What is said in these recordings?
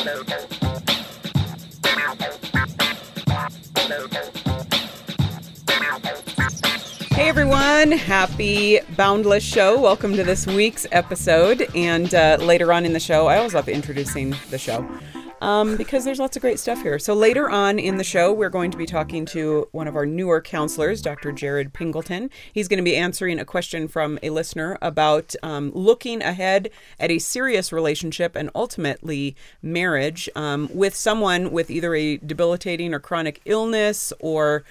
Hey everyone, happy Boundless Show. Welcome to this week's episode. And later on in the show, I always love introducing the show because there's lots of great stuff here. So later on in the show, we're going to be talking to one of our newer counselors, Dr. Jared Pingleton. He's going to be answering a question from a listener about looking ahead at a serious relationship and ultimately marriage with someone with either a debilitating or chronic illness or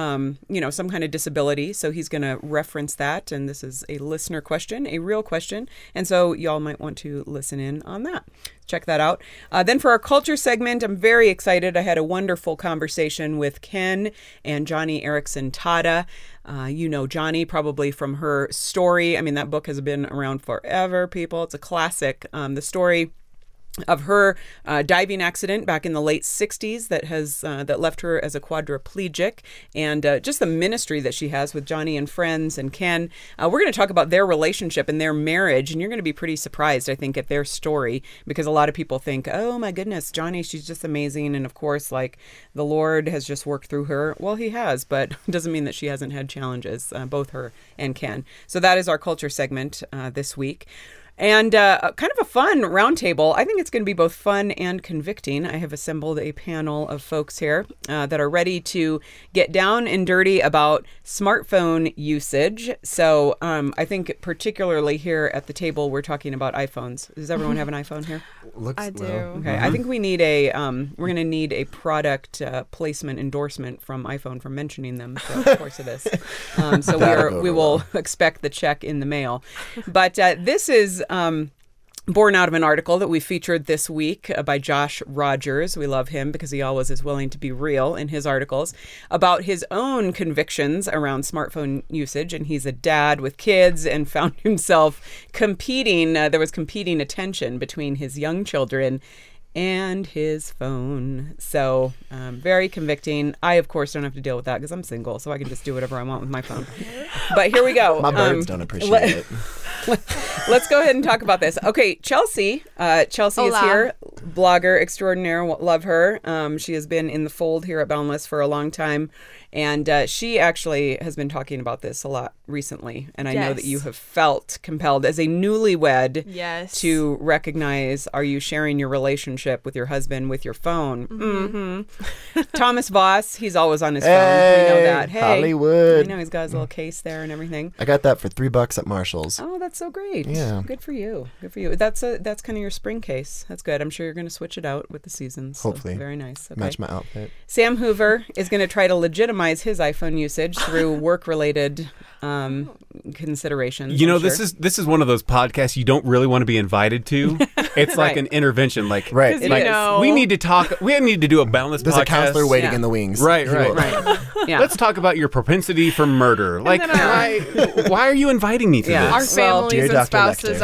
some kind of disability. So he's going to reference that. And this is a listener question, a real question. And so y'all might want to listen in on that. Check that out. Then for our culture segment, I'm very excited. I had a wonderful conversation with Ken and Joni Eareckson Tada. You know Joni probably from her story. I mean, that book has been around forever, people. It's a classic. The story of her diving accident back in the late 60s that left her as a quadriplegic, and just the ministry that she has with Joni and friends and Ken. We're going to talk about their relationship and their marriage, and you're going to be pretty surprised, I think, at their story, because a lot of people think, oh my goodness, Joni, she's just amazing, and of course, like, the Lord has just worked through her. Well, he has, but it doesn't mean that she hasn't had challenges, both her and Ken. So that is our culture segment this week. And kind of a fun roundtable. I think it's going to be both fun and convicting. I have assembled a panel of folks here that are ready to get down and dirty about smartphone usage. So I think particularly here at the table, we're talking about iPhones. Does everyone have an iPhone here? I do. Okay. Mm-hmm. I think we need we're going to need a product placement endorsement from iPhone for mentioning them throughout the course of this. So we will expect the check in the mail. But this is born out of an article that we featured this week by Josh Rogers. We love him because he always is willing to be real in his articles about his own convictions around smartphone usage. And he's a dad with kids and found himself competing. There was competing attention between his young children and his phone. So very convicting. I, of course, don't have to deal with that because I'm single, so I can just do whatever I want with my phone. But here we go. My birds don't appreciate it. Let's go ahead and talk about this. Okay, Chelsea. Chelsea Hola. is here, blogger extraordinaire. Love her. She has been in the fold here at Boundless for a long time. And she actually has been talking about this a lot recently. And I know that you have felt compelled as a newlywed to recognize, are you sharing your relationship with your husband with your phone? Mm-hmm. Thomas Voss, he's always on his phone. We know that. Hey, Hollywood. I know he's got his little case there and everything. I got that for $3 at Marshall's. Oh, that's so great. Yeah. Good for you. Good for you. That's kind of your spring case. That's good. I'm sure you're going to switch it out with the seasons. Hopefully. So very nice. Okay. Match my outfit. Sam Hoover is going to try to legitimize his iPhone usage through work-related considerations. You know, this is one of those podcasts you don't really want to be invited to. It's like an intervention. Like, right. Like, we need to talk. We need to do a Boundless There's podcast. a counselor waiting in the wings. Right. Yeah. Let's talk about your propensity for murder. Like, why are you inviting me to this? Our families and spouses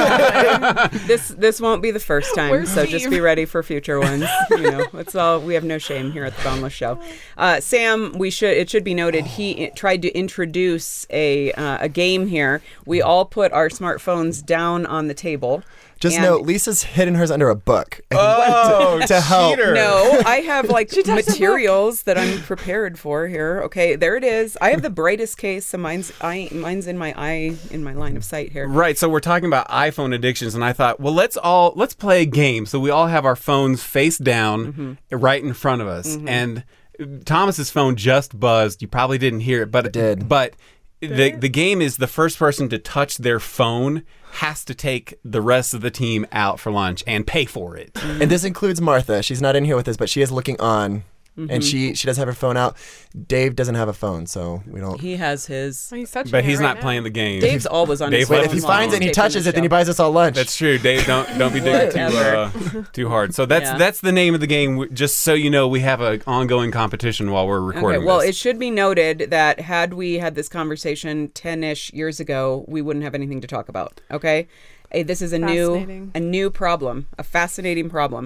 are This won't be the first time, Where's so Steve? just be ready for future ones. You know, it's all. We have no shame here at the Boundless Show. Sam, it should be noted, he tried to introduce a game here. We all put our smartphones down on the table. Just note, Lisa's hidden hers under a book. Oh, to help. cheater. No, I have like materials that I'm prepared for here. Okay, there it is. I have the brightest case. So mine's in my eye, in my line of sight here. Right. So we're talking about iPhone addictions, and I thought, well, let's play a game. So we all have our phones face down, right in front of us, and Thomas's phone just buzzed. You probably didn't hear it, but it did. But the game is the first person to touch their phone has to take the rest of the team out for lunch and pay for it. And this includes Martha. She's not in here with us, but she is looking on. And she does have her phone out. Dave doesn't have a phone, so we don't. He has his. He's touching But it he's right not now. playing the game. Dave's always on his Dave phone. But if he finds it and he touches it, then he buys us all lunch. That's true. Dave, don't be digging too hard. So that's the name of the game. Just so you know, we have an ongoing competition while we're recording. Okay, well, this. it should be noted that had we had this conversation 10-ish years ago, we wouldn't have anything to talk about. Okay, this is a new problem, a fascinating problem.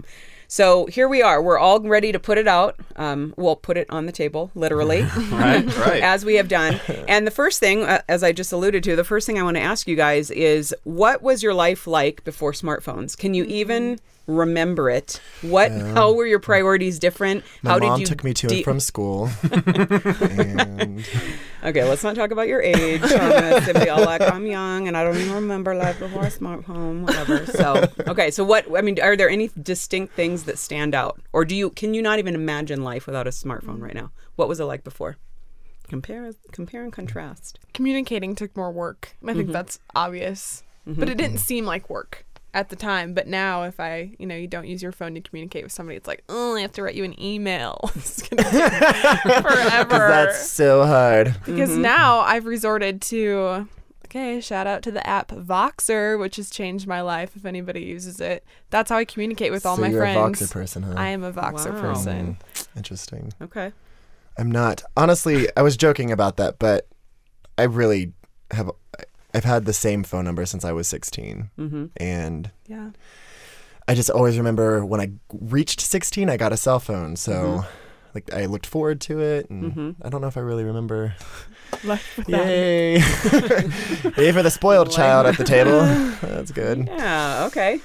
So here we are. We're all ready to put it out. We'll put it on the table, literally, right. as we have done. And the first thing, as I just alluded to, the first thing I want to ask you guys is, what was your life like before smartphones? Can you even remember it? How were your priorities different? My mom took me to and from school. And... Okay, let's not talk about your age. It'd be all like, I'm young and I don't even remember life before a smartphone, whatever. So, okay, so are there any distinct things that stand out? Or can you not even imagine life without a smartphone right now? What was it like before? Compare and contrast. Communicating took more work. I think that's obvious. But it didn't seem like work at the time. But now if you don't use your phone to communicate with somebody, it's like, oh, I have to write you an email. It's going to take forever. That's so hard. Because now I've resorted to, shout out to the app Voxer, which has changed my life if anybody uses it. That's how I communicate with all my you're friends. A Voxer person, huh? I am a Voxer person. Interesting. Okay. I'm not. Honestly, I was joking about that, but I really I've had the same phone number since I was 16. And I just always remember when I reached 16, I got a cell phone. So I looked forward to it. And I don't know if I really remember. Yay. Yay for the spoiled child at the table. That's good. Yeah, okay.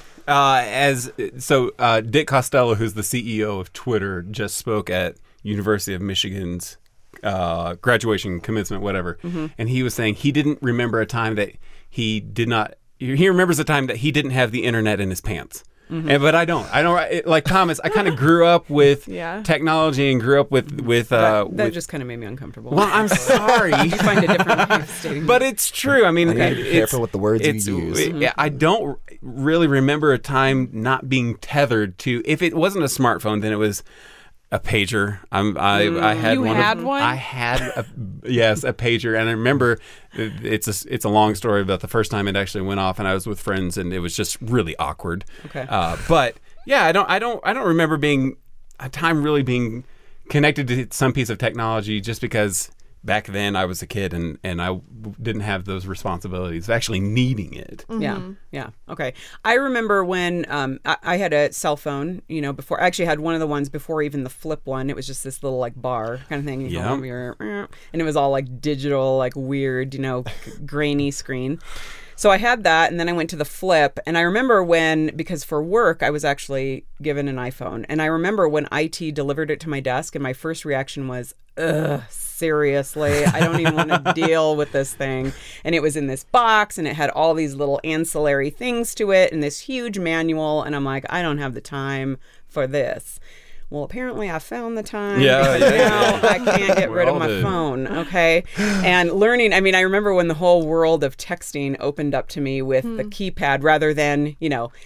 Dick Costello, who's the CEO of Twitter, just spoke at University of Michigan's graduation, commencement, whatever. And he was saying he didn't remember a time that he remembers a time that he didn't have the internet in his pants. But I don't like Thomas. I kind of grew up with technology and grew up with that just kind of made me uncomfortable. Well, I'm sorry. You find a different way of stating but it's true. I mean, be careful with the words you use. I don't really remember a time not being tethered to. If it wasn't a smartphone, then it was a pager. I had one. I had a pager, and I remember it's a long story about the first time it actually went off, and I was with friends, and it was just really awkward. Okay. But yeah, I don't remember a time really being connected to some piece of technology, just because back then I was a kid and I didn't have those responsibilities of actually needing it. Yeah. Okay. I remember when I had a cell phone, before. I actually had one of the ones before even the flip one. It was just this little bar kind of thing. And it was all digital, weird, grainy screen. So I had that, and then I went to the flip, and I remember because for work, I was actually given an iPhone, and I remember when IT delivered it to my desk, and my first reaction was, ugh, seriously, I don't even want to deal with this thing. And it was in this box, and it had all these little ancillary things to it, and this huge manual, and I'm like, I don't have the time for this. Well, apparently I found the time. Now I can't get rid of my phone. Okay. And learning, I remember when the whole world of texting opened up to me with the keypad rather than,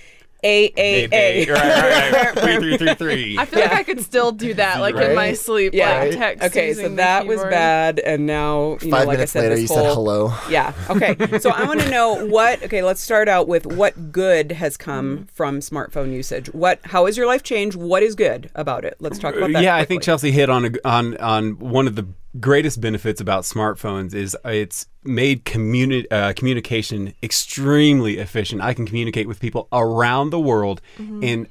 AAA. Right. 3333. I feel like I could still do that, in my sleep, text. Okay, so that was bad, and now 5 minutes later, you said hello. Yeah. Okay. So I want to know let's start out with what good has come from smartphone usage. How has your life changed? What is good about it? Let's talk about that. Yeah, quickly. I think Chelsea hit on one of the greatest benefits about smartphones is it's made communication extremely efficient. I can communicate with people around the world in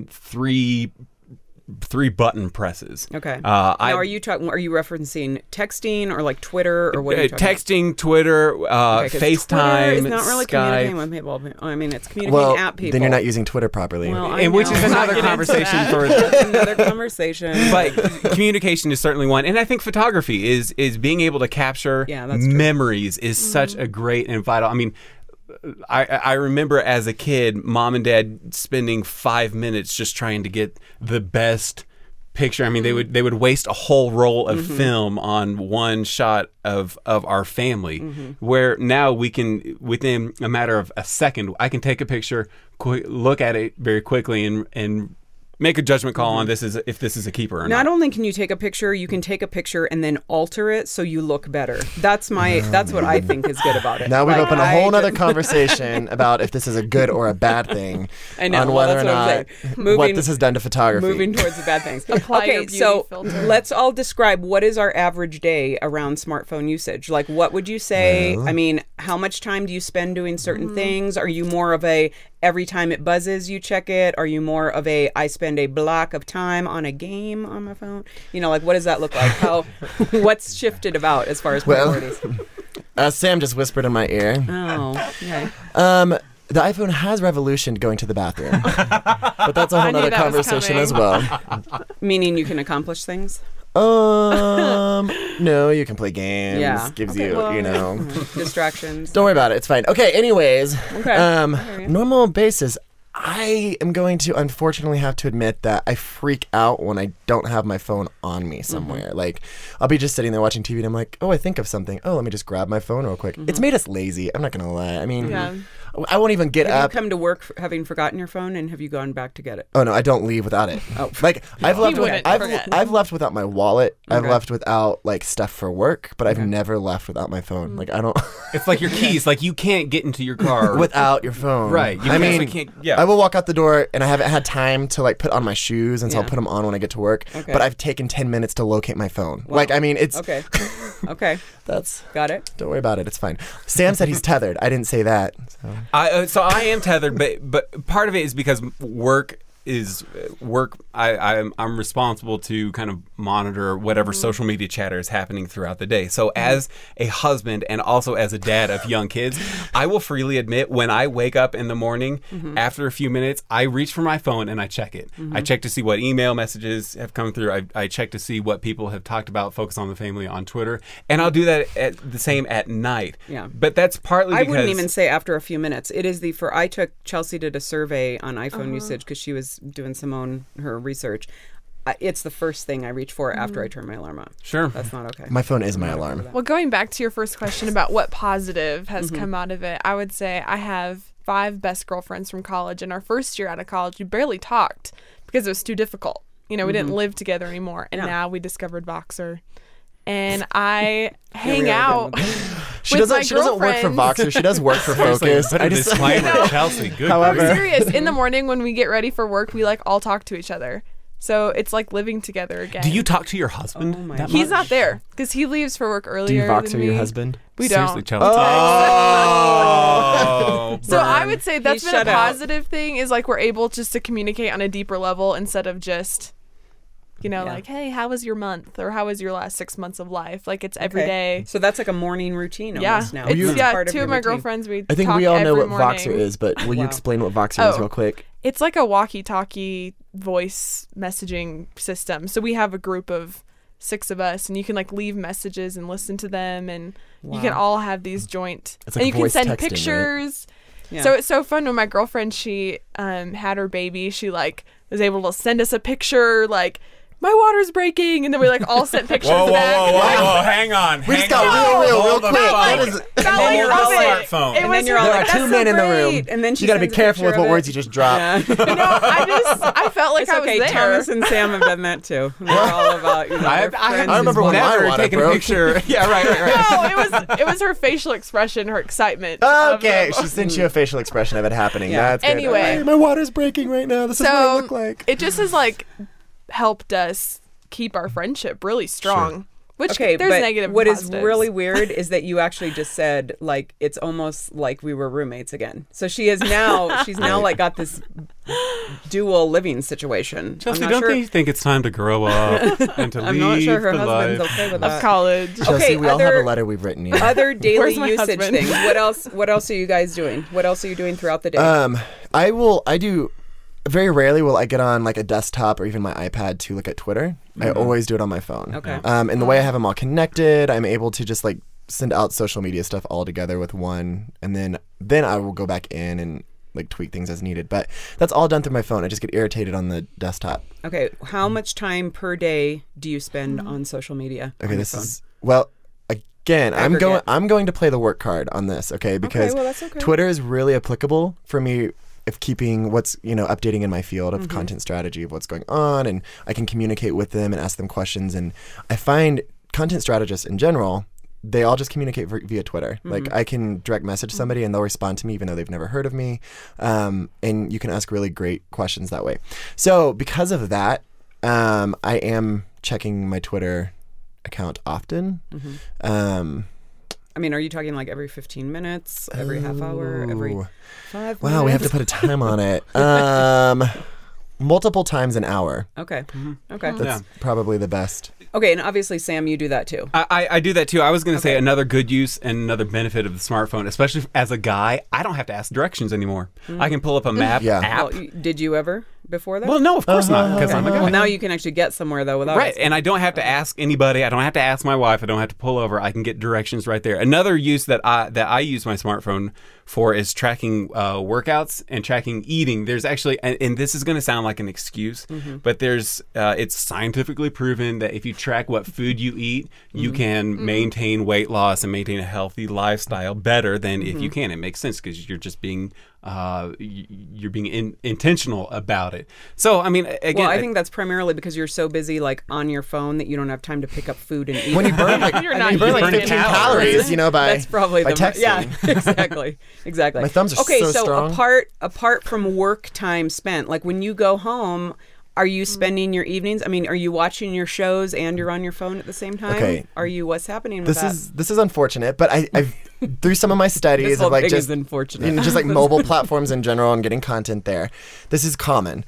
three button presses. Okay. Now, are you referencing texting or Twitter or what are you talking texting, Twitter, FaceTime, Twitter is not really Skype. communicating with people. It's communicating at people. Then you're not using Twitter properly. Well, which is another conversation That's another conversation. But communication is certainly one, and I think photography is being able to capture memories is such a great and vital. I remember as a kid, Mom and Dad spending 5 minutes just trying to get the best picture. They would waste a whole roll of film on one shot of our family, where now we can, within a matter of a second, I can take a picture, look at it very quickly, and make a judgment call on if this is a keeper or not. Not only can you take a picture, you can take a picture and then alter it so you look better. That's what I think is good about it. Now we've opened a whole other conversation about if this is a good or a bad thing. I know. On whether or not what this has done to photography. Moving towards the bad things. Apply your beauty filter. Let's all describe what is our average day around smartphone usage. What would you say? How much time do you spend doing certain things? Are you more of a every time it buzzes, you check it? Are you more of I spend a block of time on a game on my phone? Like, what does that look like? What's shifted about as far as priorities? Sam just whispered in my ear. Oh, okay. The iPhone has revolutioned going to the bathroom, but that's a whole other conversation as well. Meaning you can accomplish things? No, you can play games. Yeah. Gives Okay, you, well, distractions. Don't worry about it. It's fine. Okay, anyways. Okay. Normal basis. I am going to unfortunately have to admit that I freak out when I don't have my phone on me somewhere. Mm-hmm. Like, I'll be just sitting there watching TV and I'm like, I think of something. Let me just grab my phone real quick. It's made us lazy. I'm not going to lie. I mean, I won't even get Have up. you come to work having forgotten your phone, and have you gone back to get it? Oh no, I don't leave without it. Oh. Like I've left. wouldn't forget. I've left without my wallet. I've Okay. left without like stuff for work, but I've never left without my phone. Like I don't It's like your keys. Like you can't get into your car without your phone. Right. You I basically mean, can't. Yeah. I will walk out the door and I haven't had time to like put on my shoes, and so I'll Yeah. put them on when I get to work. Okay. But I've taken 10 minutes to locate my phone. Wow. Like I mean, it's Okay. Okay. that's. Got it. Don't worry about it. It's fine. Sam said he's tethered. I didn't say that. So. So I am tethered, but part of it is because work is work. I'm responsible to kind of monitor whatever social media chatter is happening throughout the day. So as a husband and also as a dad of young kids, I will freely admit when I wake up in the morning, after a few minutes, I reach for my phone and I check it. I check to see what email messages have come through. I check to see what people have talked about Focus on the Family on Twitter, and I'll do that the same at night. Yeah. But that's partly I because wouldn't even say after a few minutes. It is Chelsea did a survey on iPhone usage because she was doing her research. It's the first thing I reach for after I turn my alarm on. Sure. That's not okay. My phone is my alarm. Well, going back to your first question about what positive has come out of it, I would say I have 5 best girlfriends from college. In our first year out of college, we barely talked because it was too difficult. We didn't live together anymore. And now we discovered Voxer. And I hang out. She with doesn't work for girlfriends. Voxer. She does work for Focus. Put a disclaimer, Chelsea. Good. However- I'm serious. In the morning when we get ready for work, we all talk to each other. So it's like living together again. Do you talk to your husband? Oh my that He's much? not there because he leaves for work Do earlier. you Voxer than me. your husband? We Seriously, don't. Chelsea. Oh, So I burn. would say that's He been a shut out. positive thing is we're able just to communicate on a deeper level instead of just, like, hey, how was your month or how was your last 6 months of life? Like it's every day. So that's like a morning routine Yeah, almost now. it's That's part of 2 your of my routine. girlfriends. We I think talk we all know every what morning. Voxer is, but will you Wow. explain what Voxer is Oh. real quick? It's like a walkie-talkie voice messaging system. So we have a group of 6 of us, and you can leave messages and listen to them, and you can all have these joint. It's like and you can voice send texting, right? pictures. Yeah. So it's so fun. When my girlfriend, she had her baby, she was able to send us a picture my water's breaking, and then we all sent pictures Whoa, whoa, back. whoa, whoa, whoa! Hang on. We just hang got on. real Hold the quick. phone. That is- Felt And then like you're love on it. smartphone. It And was then you're all There like, are that's 2 so men in the room. great. And then she You got to be sends a careful with picture what of words it. you just drop. Yeah. I felt like It's I okay. was there. Thomas and Sam have done that too. They're all about their I friends. remember when my never water taken a broke. picture. Yeah, right. No, it was her facial expression, her excitement. Okay, of she sent you a facial expression of it happening. Yeah. That's good. Anyway. Hey, my water's breaking right now. This is what I look like. It just has helped us keep our friendship really strong. Which Okay, there's but negative. what is positives. really weird is that you actually just said it's almost like we were roommates again. So she's now got this dual living situation. Chelsea, I'm not don't sure, you think it's time to grow up and to I'm leave not sure her the husband's life? okay with of that. college. Chelsea, Okay, we all have other- a letter we've written you. Other daily Where's my usage husband? things. What else are you guys doing? What else are you doing throughout the day? I do very rarely will I get on a desktop or even my iPad to look at Twitter. I always do it on my phone. Okay. And the way I have them all connected, I'm able to just send out social media stuff all together with one, and then I will go back in and tweak things as needed. But that's all done through my phone. I just get irritated on the desktop. Okay, how much time per day do you spend on social media? Okay, on this your phone? is again. Aggregate. I'm going to play the work card on this. Okay, because well, that's okay. Twitter is really applicable for me. Of keeping what's updating in my field of content strategy of what's going on, and I can communicate with them and ask them questions. And I find content strategists in general, they all just communicate via Twitter. I can direct message somebody and they'll respond to me even though they've never heard of me. And you can ask really great questions that way. So because of that, I am checking my Twitter account often. I mean, are you talking like every 15 minutes, every half hour, every 5 minutes? Wow, we have to put a time on it. Multiple times an hour. Okay. Okay. That's probably the best. Okay, and obviously, Sam, you do that too. I do that too. I was going to say another good use and another benefit of the smartphone, especially as a guy, I don't have to ask directions anymore. I can pull up a map app. Well, did you ever before that? Well, no, of course not, because I'm a guy. Well, now you can actually get somewhere though without Right, and I don't have to ask anybody. I don't have to ask my wife. I don't have to pull over. I can get directions right there. Another use that I use my smartphone for is tracking workouts and tracking eating. There's actually, and this is going to sound like an excuse, but there's it's scientifically proven that if you track what food you eat, you can maintain weight loss and maintain a healthy lifestyle better than if you can. It makes sense because you're just being intentional about it. So, I mean, again, well, I think that's primarily because you're so busy, like on your phone, that you don't have time to pick up food and eat. When you burn like, You're not you burn like burning 15 calories. calories, by that's probably by the texting. Yeah, exactly. My thumbs are okay. so So strong. apart from work time spent, like when you go home, are you spending your evenings? I mean, are you watching your shows and you're on your phone at the same time? Okay. Are you? What's happening with that? This is unfortunate, but I've through some of my This studies whole of like thing just is unfortunate. just like mobile platforms in general and getting content there. This is common.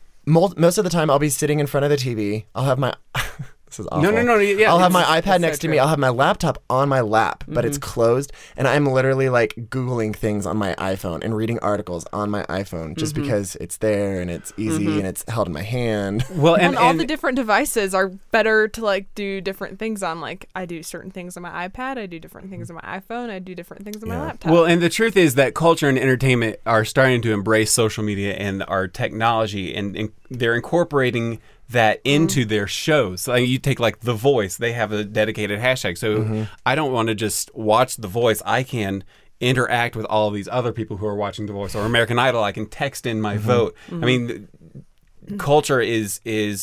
Most of the time, I'll be sitting in front of the TV. I'll have my this is awful. No, yeah, I'll have my it's iPad so next to me. true. I'll have my laptop on my lap, but it's closed, and I'm literally like Googling things on my iPhone and reading articles on my iPhone just because it's there and it's easy and it's held in my hand. well, And all the different devices are better to like do different things on. Like I do certain things on my iPad, I do different things on my iPhone, I do different things on my laptop. Well, and the truth is that culture and entertainment are starting to embrace social media and our technology, and they're incorporating that into their shows. Like you take like The Voice, they have a dedicated hashtag. So I don't want to just watch The Voice. I can interact with all of these other people who are watching The Voice, or American Idol. I can text in my vote. I mean, culture is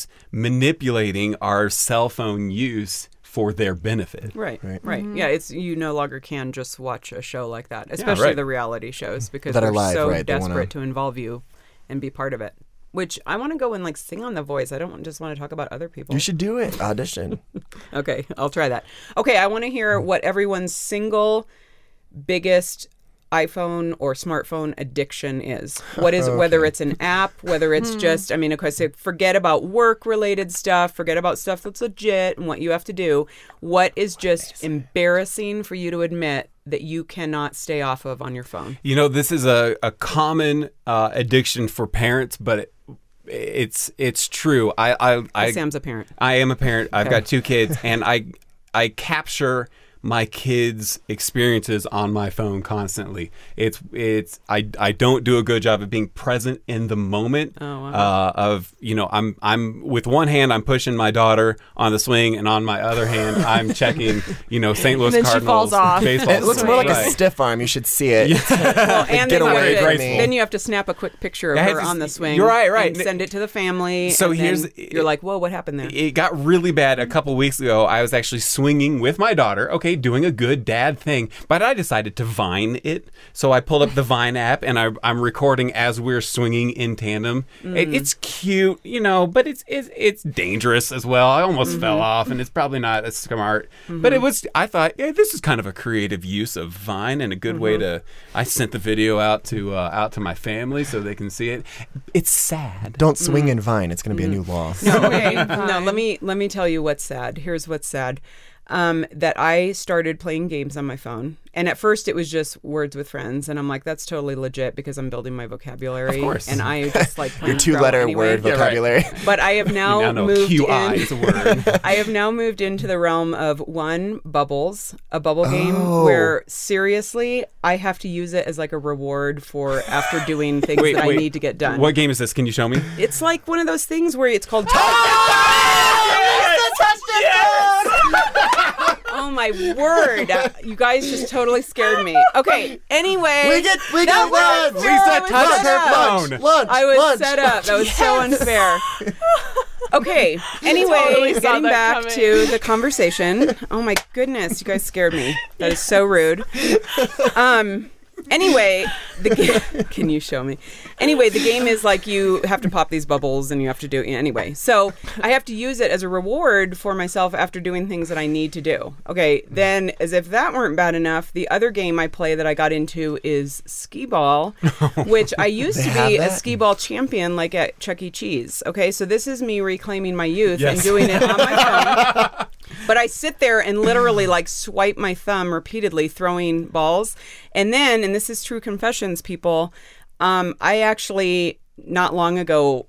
manipulating our cell phone use for their benefit. Right. Yeah, it's you no longer can just watch a show like that, especially right. the reality shows, because That are they're live, so right, they wanna- desperate to involve you and be part of it. Which I want to go and like sing on The Voice. I don't just want to talk about other people. You should do it. Audition. Okay, I'll try that. Okay, I want to hear what everyone's single biggest iPhone or smartphone addiction is. What is whether it's an app, whether it's just, I mean, of course, forget about work-related stuff, forget about stuff that's legit and what you have to do. What is just embarrassing for you to admit that you cannot stay off of on your phone? You know, this is a common addiction for parents, but it's true. Sam's a parent. I am a parent. I've got 2 kids, and I capture my kids' experiences on my phone constantly. I don't do a good job of being present in the moment. Oh, wow. Of I'm with one hand I'm pushing my daughter on the swing, and on my other hand I'm checking St. Louis And then she Cardinals falls off. baseball. It looks more like a Right. stiff arm. You should see it. Well, and Get then, away you have from to, me. then you have to snap a quick picture of Yeah, her it's- on the swing. you're right. And send it to the family. So and here's then you're like, whoa, what happened there? It got really bad a couple weeks ago. I was actually swinging with my daughter, doing a good dad thing, but I decided to Vine it. So I pulled up the Vine app, and I'm recording as we're swinging in tandem. It's cute, but it's dangerous as well. I almost fell off, and it's probably not as smart. But I thought, this is kind of a creative use of Vine and a good way to. I sent the video out to my family so they can see it. It's sad. Don't swing in Vine. It's going to be a new law. No, okay. No, let me tell you what's sad. Here's what's sad. That I started playing games on my phone. And at first it was just Words with Friends. And I'm like, that's totally legit because I'm building my vocabulary. Of course. And I just like Your playing 2-letter anyway. word vocabulary. But I have now, You now know moved QI in. is a word. I have now moved into the realm of Bubbles, a bubble game Oh. where seriously I have to use it as like a reward for after doing things that I need to get done. What game is this? Can you show me? It's like one of those things where it's called Oh my word. You guys just totally scared me. Okay, anyway. We get that lunch. was- Lisa I was touched set her up. phone. Lunch. I was lunch. set up. That was so unfair. Okay, anyway, totally saw getting that back coming. to the conversation. Oh my goodness, you guys scared me. That is so rude. Anyway, can you show me? Anyway, the game is like you have to pop these bubbles and you have to do anyway. So I have to use it as a reward for myself after doing things that I need to do. Okay, then as if that weren't bad enough, the other game I play that I got into is skee ball, which I used to be a skee ball champion like at Chuck E. Cheese. Okay, so this is me reclaiming my youth and doing it on my phone. But I sit there and literally like swipe my thumb repeatedly throwing balls. And then, and this is true confessions, people, I actually not long ago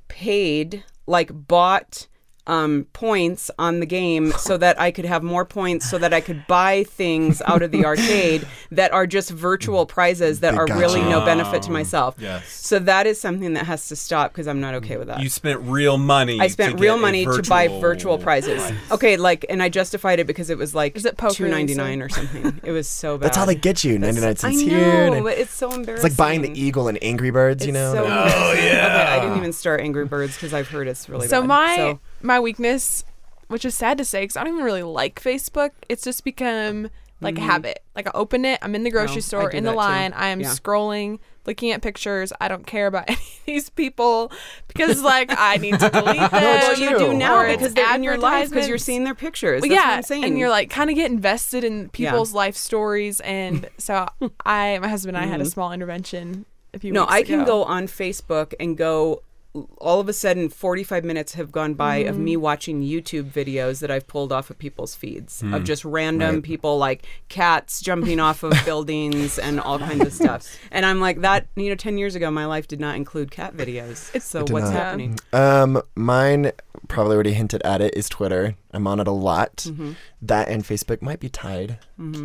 bought points on the game so that I could have more points so that I could buy things out of the arcade that are just virtual prizes that are really no benefit to myself. Yes. So that is something that has to stop because I'm not okay with that. You spent real money. I spent real money to buy virtual prizes. Okay, and I justified it because it was like Is it poker $2.99 or something. It was so bad. That's how they get you. 99 cents I know, here. but it's so embarrassing. It's like buying the Eagle and Angry Birds, you know? So embarrassing. Okay, I didn't even start Angry Birds because I've heard it's really bad. My weakness, which is sad to say because I don't even really like Facebook, it's just become like a habit. Like I open it, I'm in the grocery store, in the line, I am scrolling, looking at pictures. I don't care about any of these people because like I need to delete them. Well, you do now because they're in your life because advertisements. you're seeing their pictures. Well, That's what I'm saying. and you're like kind of get invested in people's life stories. And so my husband and I had a small intervention a few weeks ago. I can go on Facebook and go. All of a sudden, 45 minutes have gone by of me watching YouTube videos that I've pulled off of people's feeds of just random people like cats jumping off of buildings and all kinds of stuff. And I'm like, 10 years ago, my life did not include cat videos. So what's happening? Mine, probably already hinted at it, is Twitter. I'm on it a lot. That and Facebook might be tied.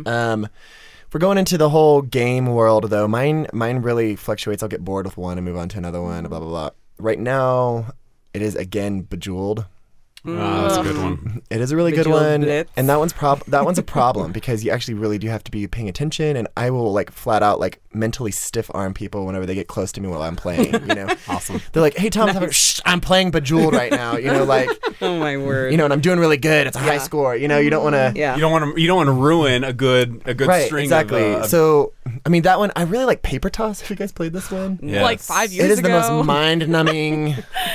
If we're going into the whole game world, though, mine really fluctuates. I'll get bored with one and move on to another one, blah, blah, blah. Right now, it is, again, Bejeweled. That's a good one. It is a really good Bejeweled one. Blitz. And that one's a problem because you actually really do have to be paying attention. And I will like flat out like mentally stiff arm people whenever they get close to me while I'm playing, you know. Awesome. They're like, hey, Tom, shh, I'm playing Bejeweled right now. You know, like, Oh, my word. you know, and I'm doing really good. It's a high score. You know, you don't want to. Yeah. You don't want to ruin a good Right, string. exactly. Of, So, I mean, that one, I really like Paper Toss. Have you guys played this one? yes. like 5 years It is ago. the most mind-numbing.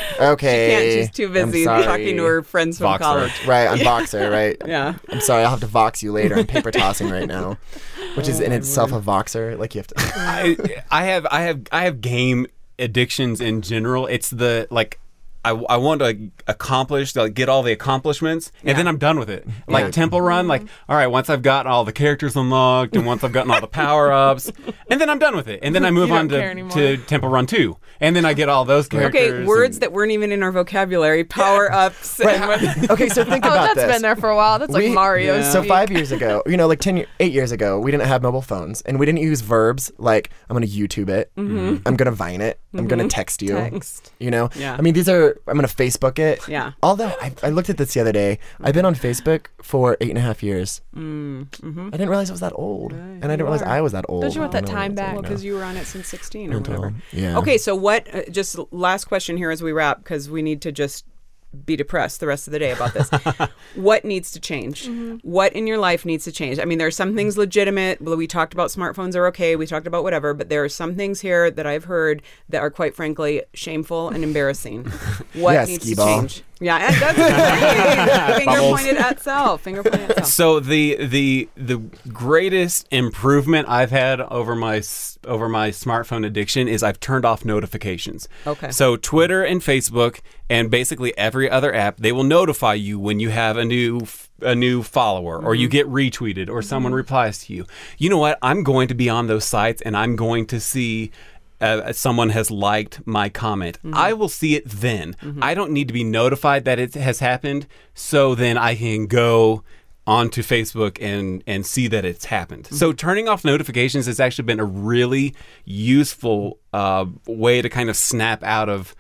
Okay. She's too busy I'm sorry. talking to her friends from Voxer. college. Right, on Voxer, right? Yeah. I'm sorry, I'll have to Vox you later. I'm paper tossing right now, which is in itself a Voxer. Like you have to. I have game addictions in general. It's the like I want to accomplish, like get all the accomplishments, and then I'm done with it. Like Temple Run, like, all right, once I've got all the characters unlocked, and once I've gotten all the power-ups, and then I'm done with it. And then I move on to Temple Run 2, and then I get all those characters. Okay, words that weren't even in our vocabulary, power-ups. Right. Okay, so think Oh, about that's this. been there for a while. That's like Mario. So 5 years ago, you know, like 8 years ago, we didn't have mobile phones, and we didn't use verbs like I'm going to YouTube it, I'm going to Vine it, I'm going to text you. Text. You know, Yeah. I mean, I'm going to Facebook it. Yeah. Although I looked at this the other day, I've been on Facebook for 8.5 years. I didn't realize it was that old, and I didn't realize I was that old. Don't you want that I don't know time what it's back? like Because now. you were on it since 16 or Until- whatever. yeah. Okay, so what, just last question here as we wrap, because we need to just be depressed the rest of the day about this. What needs to change? What in your life needs to change? I mean, there are some things legitimate. Well, we talked about smartphones are okay. We talked about whatever, but there are some things here that I've heard that are quite frankly shameful and embarrassing. What Yeah, needs skee to ball. change? Yeah, that's finger pointed at self. Finger pointed at self. So the greatest improvement I've had over my smartphone addiction is I've turned off notifications. Okay. So Twitter and Facebook and basically every other app, they will notify you when you have a new follower or you get retweeted or someone replies to you. You know what? I'm going to be on those sites and I'm going to see someone has liked my comment. I will see it then. I don't need to be notified that it has happened, so then I can go onto Facebook and see that it's happened. So turning off notifications has actually been a really useful way to kind of snap out of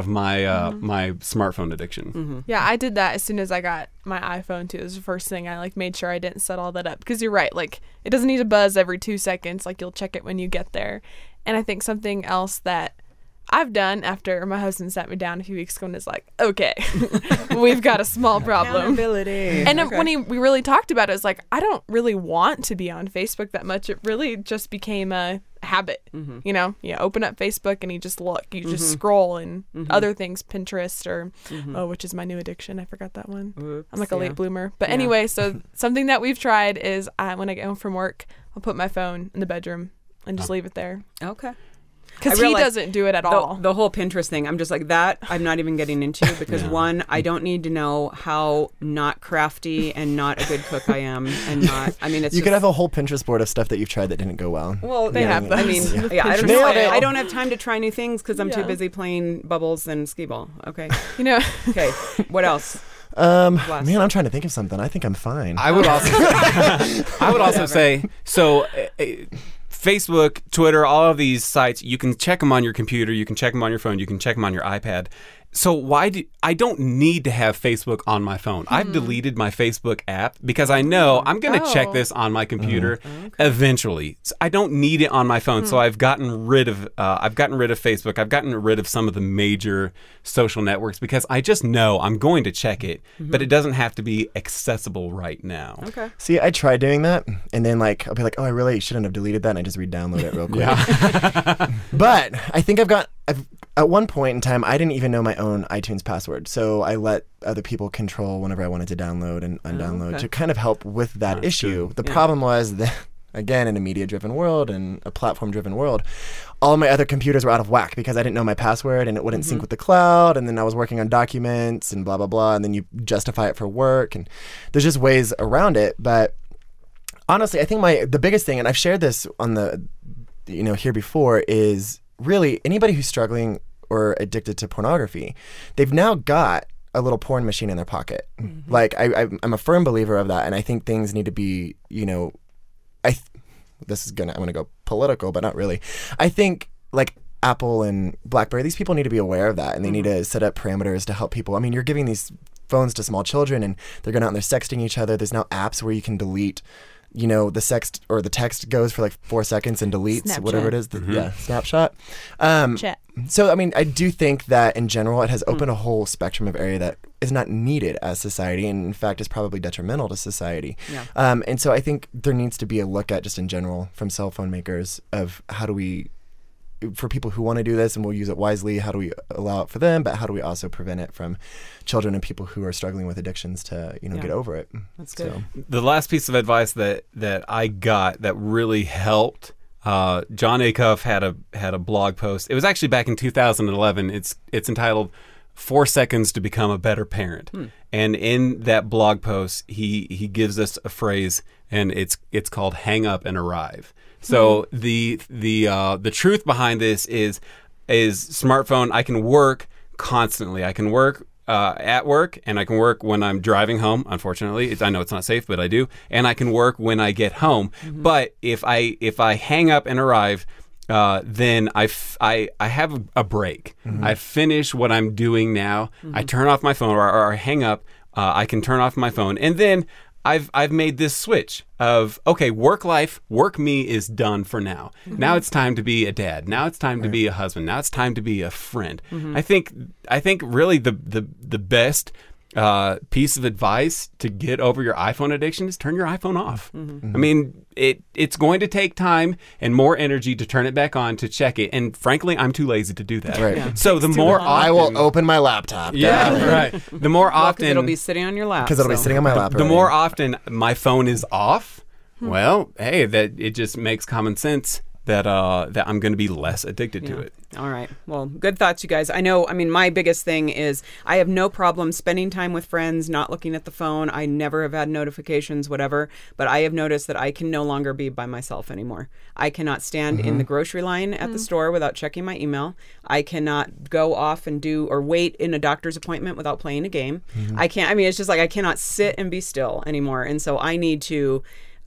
my my smartphone addiction. Yeah, I did that as soon as I got my iPhone too. It was the first thing. I like made sure I didn't set all that up because you're right. Like it doesn't need to buzz every 2 seconds. Like you'll check it when you get there. And I think something else that I've done after my husband sat me down a few weeks ago and is like, okay, we've got a small problem. Accountability. And when we really talked about it, it's like, I don't really want to be on Facebook that much. It really just became a habit. You know, you open up Facebook and you just look, you just scroll and other things, Pinterest or, which is my new addiction. I forgot that one. Oops, I'm like a late bloomer. But anyway, so something that we've tried is when I get home from work, I'll put my phone in the bedroom and just leave it there. Okay. Because he doesn't do it at all. The whole Pinterest thing, I'm just like, that I'm not even getting into because one, I don't need to know how not crafty and not a good cook I am, and not. I mean, it's you could have a whole Pinterest board of stuff that you've tried that didn't go well. Well, they have those. I mean, I don't know. I don't have time to try new things because I'm too busy playing bubbles and skee ball. Okay. You know. Okay. What else? Man, I'm trying to think of something. I think I'm fine. I would also say so. Facebook, Twitter, all of these sites, you can check them on your computer, you can check them on your phone, you can check them on your iPad. So I don't need to have Facebook on my phone. I've deleted my Facebook app because I know I'm going to check this on my computer eventually. So I don't need it on my phone. So I've gotten rid of Facebook. I've gotten rid of some of the major social networks because I just know I'm going to check it, but it doesn't have to be accessible right now. Okay. See, I tried doing that, and then I'll be like, oh, I really shouldn't have deleted that, and I just re-download it real quick. But I think at one point in time, I didn't even know my own iTunes password, so I let other people control whenever I wanted to download and undownload to kind of help with that issue. Good. The problem was that, again, in a media-driven world and a platform-driven world, all my other computers were out of whack because I didn't know my password and it wouldn't sync with the cloud, and then I was working on documents and blah, blah, blah, and then you justify it for work, and there's just ways around it. But honestly, I think the biggest thing, and I've shared this on the, here before, is really anybody who's struggling or addicted to pornography, they've now got a little porn machine in their pocket. I'm a firm believer of that, and I think things need to be, I'm gonna go political, but not really. I think Apple and BlackBerry, these people need to be aware of that, and they need to set up parameters to help people. I mean, you're giving these phones to small children, and they're going out and they're sexting each other. There's now apps where you can delete. The sext or the text goes for 4 seconds and deletes Snapchat. whatever it is. Snapshot. Chat. So, I mean, I do think that in general, it has opened a whole spectrum of area that is not needed as society, and in fact is probably detrimental to society. Yeah. And so I think there needs to be a look at, just in general, from cell phone makers, of how do we, for people who want to do this and we'll use it wisely, how do we allow it for them, but how do we also prevent it from children and people who are struggling with addictions to get over it. That's good. So. The last piece of advice that I got that really helped, John Acuff had a blog post. It was actually back in 2011. It's entitled 4 Seconds to Become a Better Parent. And in that blog post, he gives us a phrase, and it's called hang up and arrive. So the truth behind this is smartphone. I can work constantly. I can work at work, and I can work when I'm driving home. Unfortunately, I know it's not safe, but I do. And I can work when I get home. But if I hang up and arrive, then I have a break. I finish what I'm doing now. I turn off my phone, or I hang up. I can turn off my phone, and then I've made this switch of, okay, work me is done for now. Now it's time to be a dad. Now it's time to be a husband. Now it's time to be a friend. I think really the best piece of advice to get over your iPhone addiction is turn your iPhone off. I mean, it's going to take time and more energy to turn it back on, to check it. And frankly, I'm too lazy to do that. Right. Yeah. So the more often, I will open my laptop. Yeah, right. The more often, it'll be sitting on your lap. Because it'll be sitting on my lap. The more often my phone is off, well, hey, that it just makes common sense that I'm going to be less addicted to it. All right. Well, good thoughts, you guys. I know, my biggest thing is I have no problem spending time with friends, not looking at the phone. I never have had notifications, whatever. But I have noticed that I can no longer be by myself anymore. I cannot stand in the grocery line at the store without checking my email. I cannot go off and wait in a doctor's appointment without playing a game. I can't, it's just I cannot sit and be still anymore. And so I need to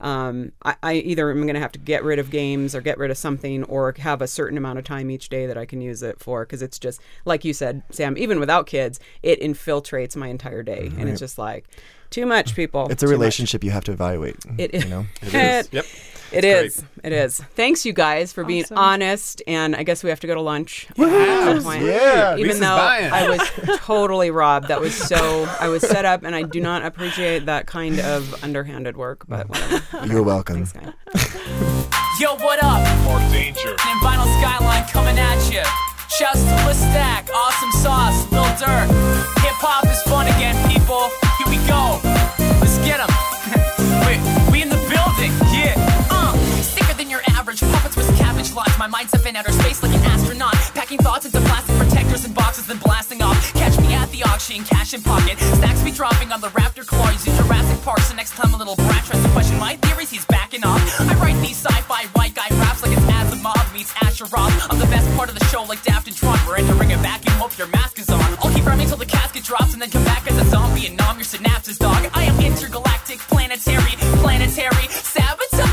I either am going to have to get rid of games or get rid of something or have a certain amount of time each day that I can use it for, because it's just, like you said, Sam, even without kids, it infiltrates my entire day. And it's just like, too much, people. It's a relationship you have to evaluate. It is. You know? It is. Yep. It is. It is. Thanks, you guys, for being Awesome. honest. And I guess we have to go to lunch. Yeah. Yeah. Even Lisa's though buying. I was totally robbed. That was I was set up, and I do not appreciate that kind of underhanded work, but whatever. You're welcome. Thanks, guys. Yo, what up? More danger. And Vinyl Skyline coming at you. Shouts to Lil Stack, Awesome Sauce, Lil Durk. Hip hop is fun again, people. Here we go. Let's get 'em. Wait, we in the building, yeah. Sicker than your average. Puppets with cabbage lines. My mind's up in outer space like an astronaut. Packing thoughts into plastic protectors and boxes, then blasting off. Catch me at the auction, cash in pocket. Stacks be dropping on the Raptor claw. Using Jurassic Park, so next time a little brat tries to question my theories, he's backing off. I write these sci-fi white guy raps like it's Asimov meets Asherov. I'm the best part of the show, like Daft and Tron. We're entering a vacuum, hope your mask is on. I'll keep rapping till the casket drops and then come back as a zombie and numb your synapses, dog. I am intergalactic, planetary sabotage.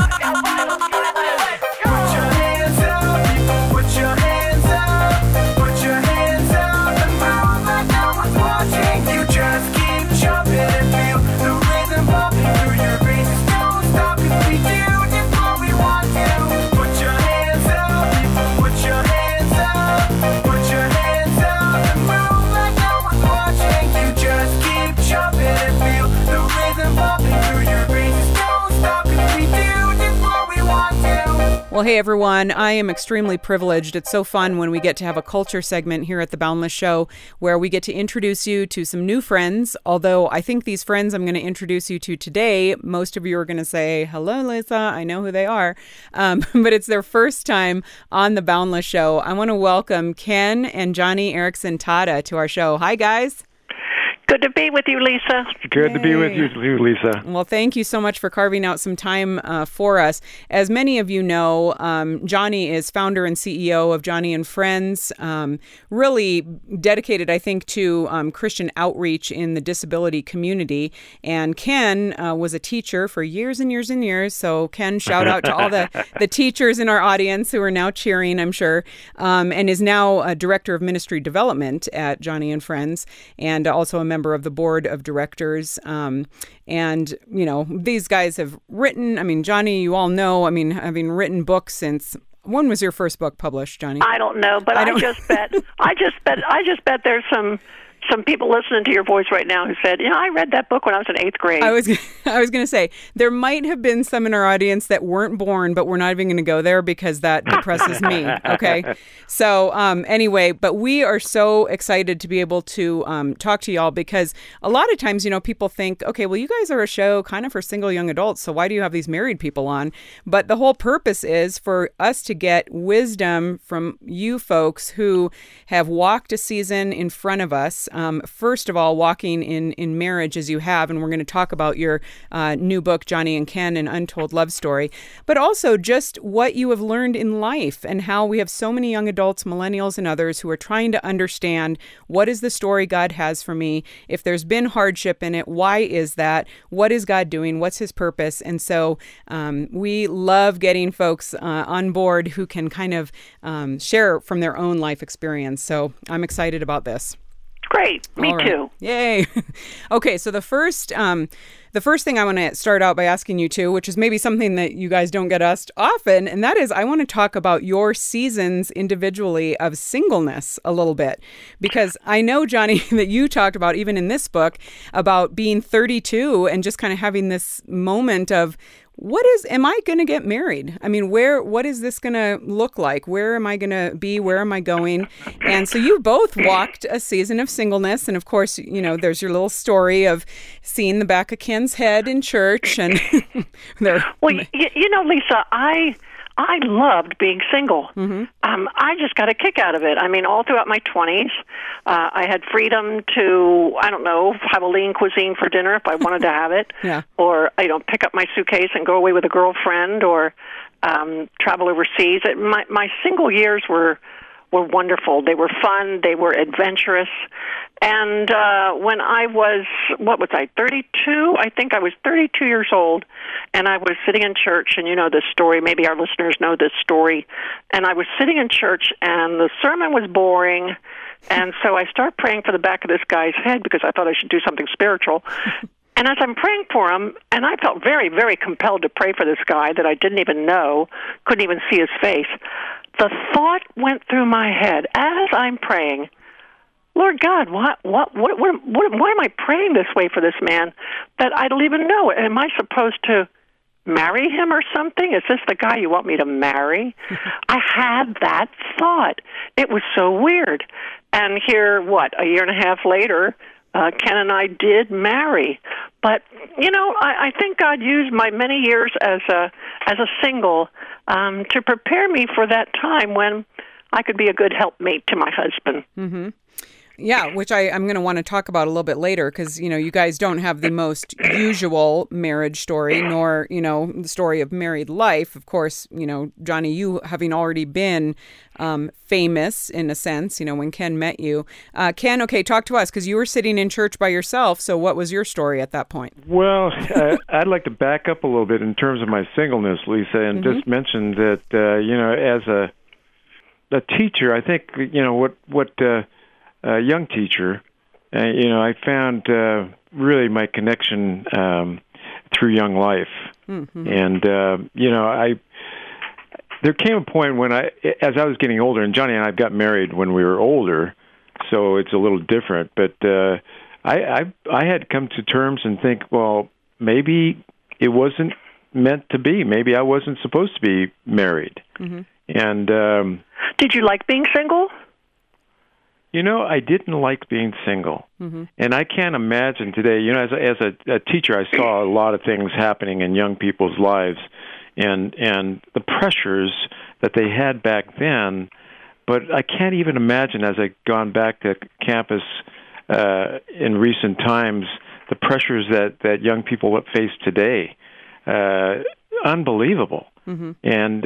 Well, hey, everyone. I am extremely privileged. It's so fun when we get to have a culture segment here at The Boundless Show where we get to introduce you to some new friends. Although I think these friends I'm going to introduce you to today, most of you are going to say, hello, Lisa, I know who they are. But it's their first time on The Boundless Show. I want to welcome Ken and Johnny Erickson Tada to our show. Hi, guys. Good to be with you, Lisa. Good to be with you, Lisa. Well, thank you so much for carving out some time for us. As many of you know, Johnny is founder and CEO of Johnny and Friends, really dedicated, I think, to Christian outreach in the disability community. And Ken was a teacher for years and years and years. So, Ken, shout out to all the teachers in our audience who are now cheering, I'm sure, and is now a director of ministry development at Johnny and Friends, and also a member of the board of directors. And, you know, these guys have written, I mean, Johnny, you all know, I mean, having written books since, when was your first book published, Johnny? I don't know, but I just bet there's some people listening to your voice right now who said, I read that book when I was in 8th grade. I was going to say, there might have been some in our audience that weren't born, but we're not even going to go there because that depresses me. Okay. So anyway, but we are so excited to be able to talk to y'all because a lot of times, people think, okay, well, you guys are a show kind of for single young adults. So why do you have these married people on? But the whole purpose is for us to get wisdom from you folks who have walked a season in front of us. First of all, walking in marriage as you have, and we're going to talk about your new book, Johnny and Ken, An Untold Love Story, but also just what you have learned in life and how we have so many young adults, millennials, and others who are trying to understand what is the story God has for me. If there's been hardship in it, why is that? What is God doing? What's his purpose? And so we love getting folks on board who can kind of share from their own life experience. So I'm excited about this. Great. Me too. Yay. Okay, so the first thing I want to start out by asking you two, which is maybe something that you guys don't get asked often, and that is I want to talk about your seasons individually of singleness a little bit. Because I know, Johnny, that you talked about, even in this book, about being 32 and just kind of having this moment of, am I going to get married? I mean, what is this going to look like? Where am I going to be? Where am I going? And so you both walked a season of singleness. And of course, there's your little story of seeing the back of Ken's head in church. And well, Lisa, I loved being single. Mm-hmm. I just got a kick out of it. I mean, all throughout my 20s, I had freedom to, have a lean cuisine for dinner if I wanted to have it, yeah. Or, pick up my suitcase and go away with a girlfriend or travel overseas. My single years were were wonderful. They were fun. They were adventurous. And when I was, 32? I think I was 32 years old, and I was sitting in church, and you know this story. Maybe our listeners know this story. And I was sitting in church, and the sermon was boring, and so I started praying for the back of this guy's head because I thought I should do something spiritual. And as I'm praying for him, and I felt very, very compelled to pray for this guy that I didn't even know, couldn't even see his face, the thought went through my head as I'm praying, Lord God, why am I praying this way for this man that I don't even know? Am I supposed to marry him or something? Is this the guy you want me to marry? I had that thought. It was so weird. And here, a year and a half later, Ken and I did marry. But, I think God used my many years as a single to prepare me for that time when I could be a good helpmate to my husband. Mm-hmm. Yeah, which I'm going to want to talk about a little bit later because, you guys don't have the most usual marriage story, nor, the story of married life. Of course, Johnny, you having already been famous in a sense, when Ken met you. Ken, okay, talk to us because you were sitting in church by yourself. So what was your story at that point? Well, I'd like to back up a little bit in terms of my singleness, Lisa, and just mention that, as a teacher, I think, a young teacher, I found really my connection through Young Life. Mm-hmm. And, there came a point when as I was getting older, and Johnny and I got married when we were older, so it's a little different, but I had come to terms and think, well, maybe it wasn't meant to be. Maybe I wasn't supposed to be married. Mm-hmm. And did you like being single? I didn't like being single. Mm-hmm. And I can't imagine today, as a teacher, I saw a lot of things happening in young people's lives and the pressures that they had back then. But I can't even imagine, as I've gone back to campus in recent times, the pressures that young people face today. Unbelievable. Mm-hmm. And,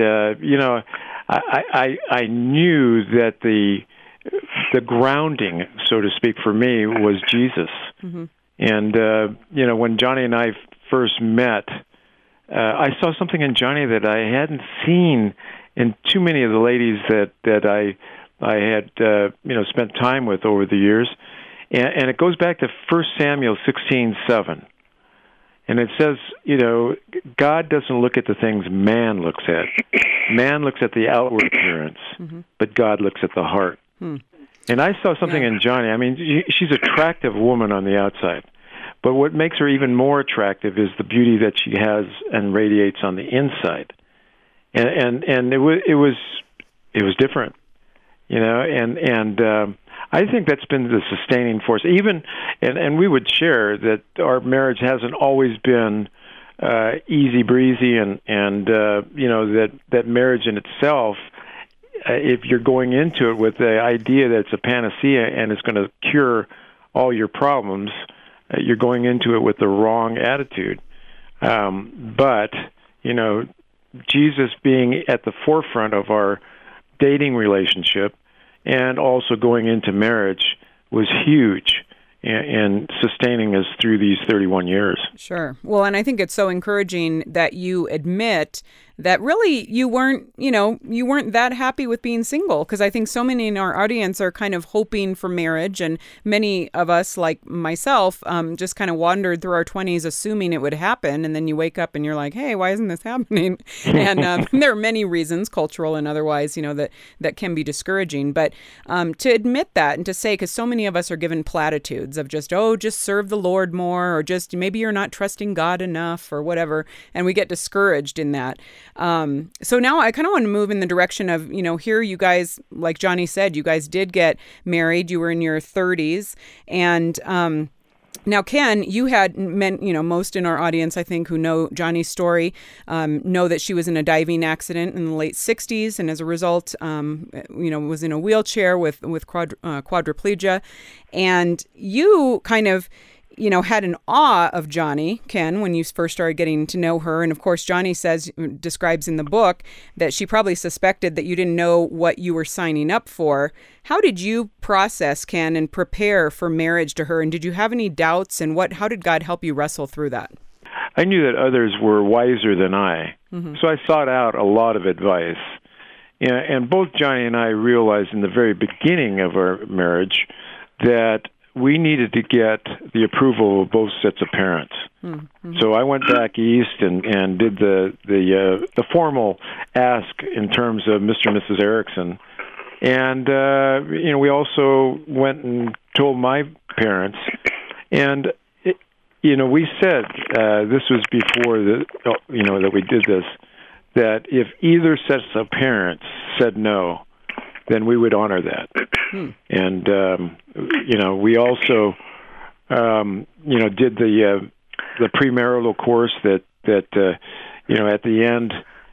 I knew that the grounding, so to speak, for me was Jesus. Mm-hmm. And, when Johnny and I first met, I saw something in Johnny that I hadn't seen in too many of the ladies that I had, spent time with over the years. And it goes back to 1 Samuel 16:7. And it says, God doesn't look at the things man looks at. Man looks at the outward appearance, mm-hmm. but God looks at the heart. Hmm. And I saw something in Johnny. I mean, she's an attractive woman on the outside, but what makes her even more attractive is the beauty that she has and radiates on the inside. And it was different, And I think that's been the sustaining force. Even and we would share that our marriage hasn't always been easy breezy, and that marriage in itself. If you're going into it with the idea that it's a panacea and it's going to cure all your problems, you're going into it with the wrong attitude. But, Jesus being at the forefront of our dating relationship and also going into marriage was huge in sustaining us through these 31 years. Sure. Well, and I think it's so encouraging that you admit that really you weren't that happy with being single, because I think so many in our audience are kind of hoping for marriage, and many of us, like myself, just kind of wandered through our 20s assuming it would happen, and then you wake up and you're like, hey, why isn't this happening? And there are many reasons, cultural and otherwise, that can be discouraging. But to admit that and to say, because so many of us are given platitudes of just serve the Lord more, or just maybe you're not trusting God enough or whatever, and we get discouraged in that. So now I kind of want to move in the direction of, here you guys, like Johnny said, you guys did get married. You were in your 30s. And now, Ken, you had most in our audience, I think, who know Johnny's story, know that she was in a diving accident in the late 60s. And as a result, was in a wheelchair with quadriplegia. And you kind of, had an awe of Johnny, Ken, when you first started getting to know her. And of course, Johnny describes in the book that she probably suspected that you didn't know what you were signing up for. How did you process, Ken, and prepare for marriage to her? And did you have any doubts? And how did God help you wrestle through that? I knew that others were wiser than I, so I sought out a lot of advice. And both Johnny and I realized in the very beginning of our marriage that we needed to get the approval of both sets of parents. So I went back east and did the formal ask in terms of Mr. and Mrs. Erickson. And, we also went and told my parents. And, we said, this was before that we did this, that if either set of parents said no, then we would honor that. And, we also, did the premarital course that at the end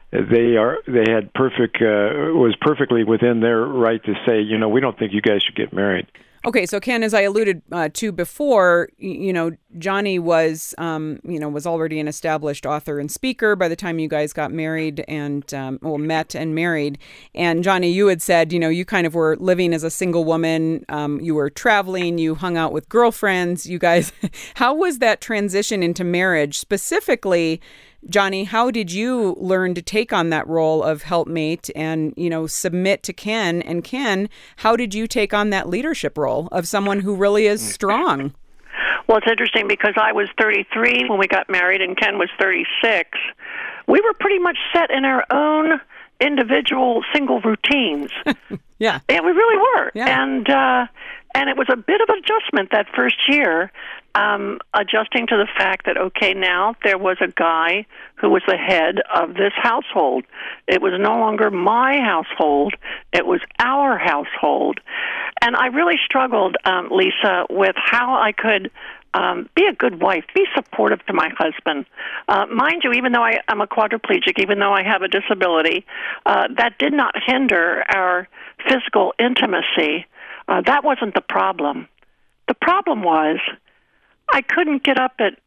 they had was perfectly within their right to say, we don't think you guys should get married. Okay, so Ken, as I alluded to before, Johnny was, was already an established author and speaker by the time you guys got married and, met and married. And Johnny, you had said, you kind of were living as a single woman. You were traveling. You hung out with girlfriends. You guys, how was that transition into marriage? Specifically, Johnny, how did you learn to take on that role of helpmate and, submit to Ken? And Ken, how did you take on that leadership role of someone who really is strong? Well, it's interesting because I was 33 when we got married and Ken was 36. We were pretty much set in our own individual single routines. Yeah. Yeah, we really were. Yeah. And it was a bit of an adjustment that first year, adjusting to the fact that, okay, now there was a guy who was the head of this household. It was no longer my household. It was our household. And I really struggled, Lisa, with how I could be a good wife, be supportive to my husband. Mind you, even though I'm a quadriplegic, even though I have a disability, that did not hinder our physical intimacy. That wasn't the problem. The problem was I couldn't get up at,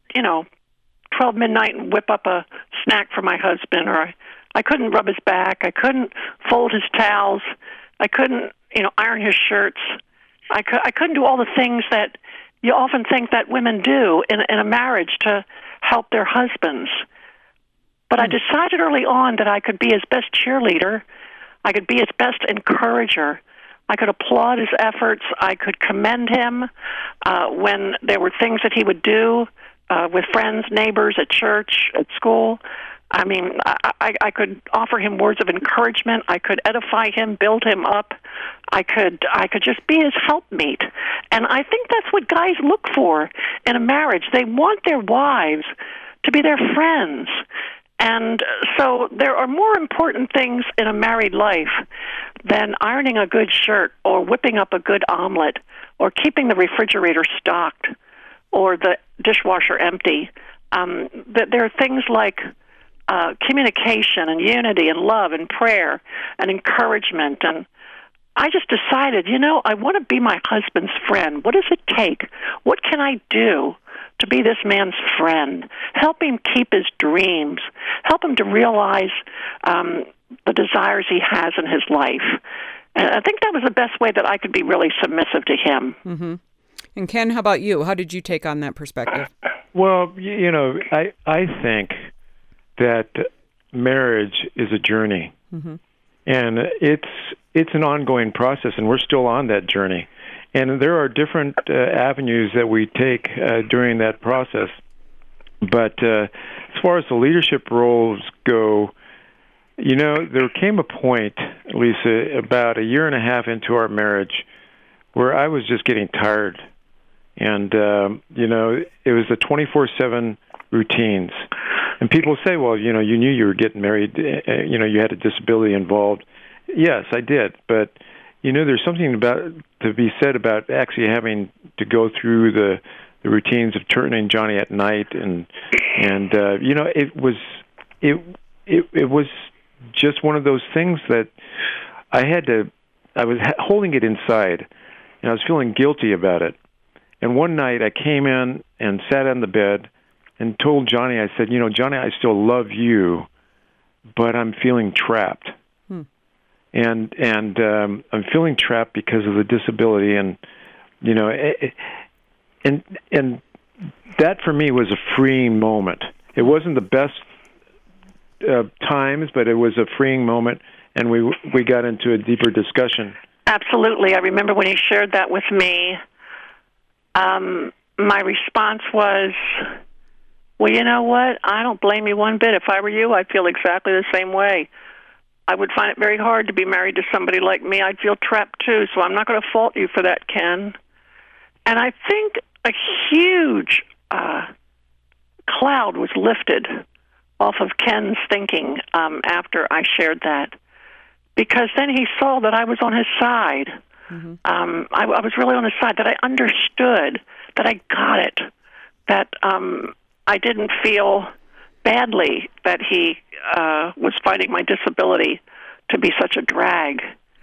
12 midnight and whip up a snack for my husband, or I couldn't rub his back. I couldn't fold his towels. I couldn't, iron his shirts. I couldn't do all the things that you often think that women do in a marriage to help their husbands. But I decided early on that I could be his best cheerleader. I could be his best encourager. I could applaud his efforts. I could commend him when there were things that he would do with friends, neighbors, at church, at school. I mean, I could offer him words of encouragement. I could edify him, build him up. I could just be his helpmate. And I think that's what guys look for in a marriage. They want their wives to be their friends. And so there are more important things in a married life than ironing a good shirt or whipping up a good omelet or keeping the refrigerator stocked or the dishwasher empty. There are things like communication and unity and love and prayer and encouragement. And I just decided, I want to be my husband's friend. What does it take? What can I do to be this man's friend? Help him keep his dreams. Help him to realize the desires he has in his life. And I think that was the best way that I could be really submissive to him. Mm-hmm. And Ken, how about you? How did you take on that perspective? Well, I think that marriage is a journey. Mm-hmm. And it's an ongoing process, and we're still on that journey. And there are different avenues that we take during that process. But as far as the leadership roles go, there came a point, Lisa, about a year and a half into our marriage where I was just getting tired. And, it was the 24/7 routines. And people say, well, you knew you were getting married, you had a disability involved. Yes, I did. But, there's something to be said about actually having to go through the routines of turning Johnny at night. And it was just one of those things that I was holding it inside, and I was feeling guilty about it. And one night I came in and sat on the bed and told Johnny, I said, Johnny, I still love you, but I'm feeling trapped. And I'm feeling trapped because of the disability, and and that for me was a freeing moment. It wasn't the best times, but it was a freeing moment, and we got into a deeper discussion. Absolutely. I remember when he shared that with me, my response was, well, you know what? I don't blame you one bit. If I were you, I'd feel exactly the same way. I would find it very hard to be married to somebody like me. I'd feel trapped too, so I'm not going to fault you for that, Ken. And I think a huge cloud was lifted off of Ken's thinking after I shared that, because then he saw that I was on his side. I was really on his side, that I understood, that I got it, that I didn't feel badly that he was fighting my disability to be such a drag.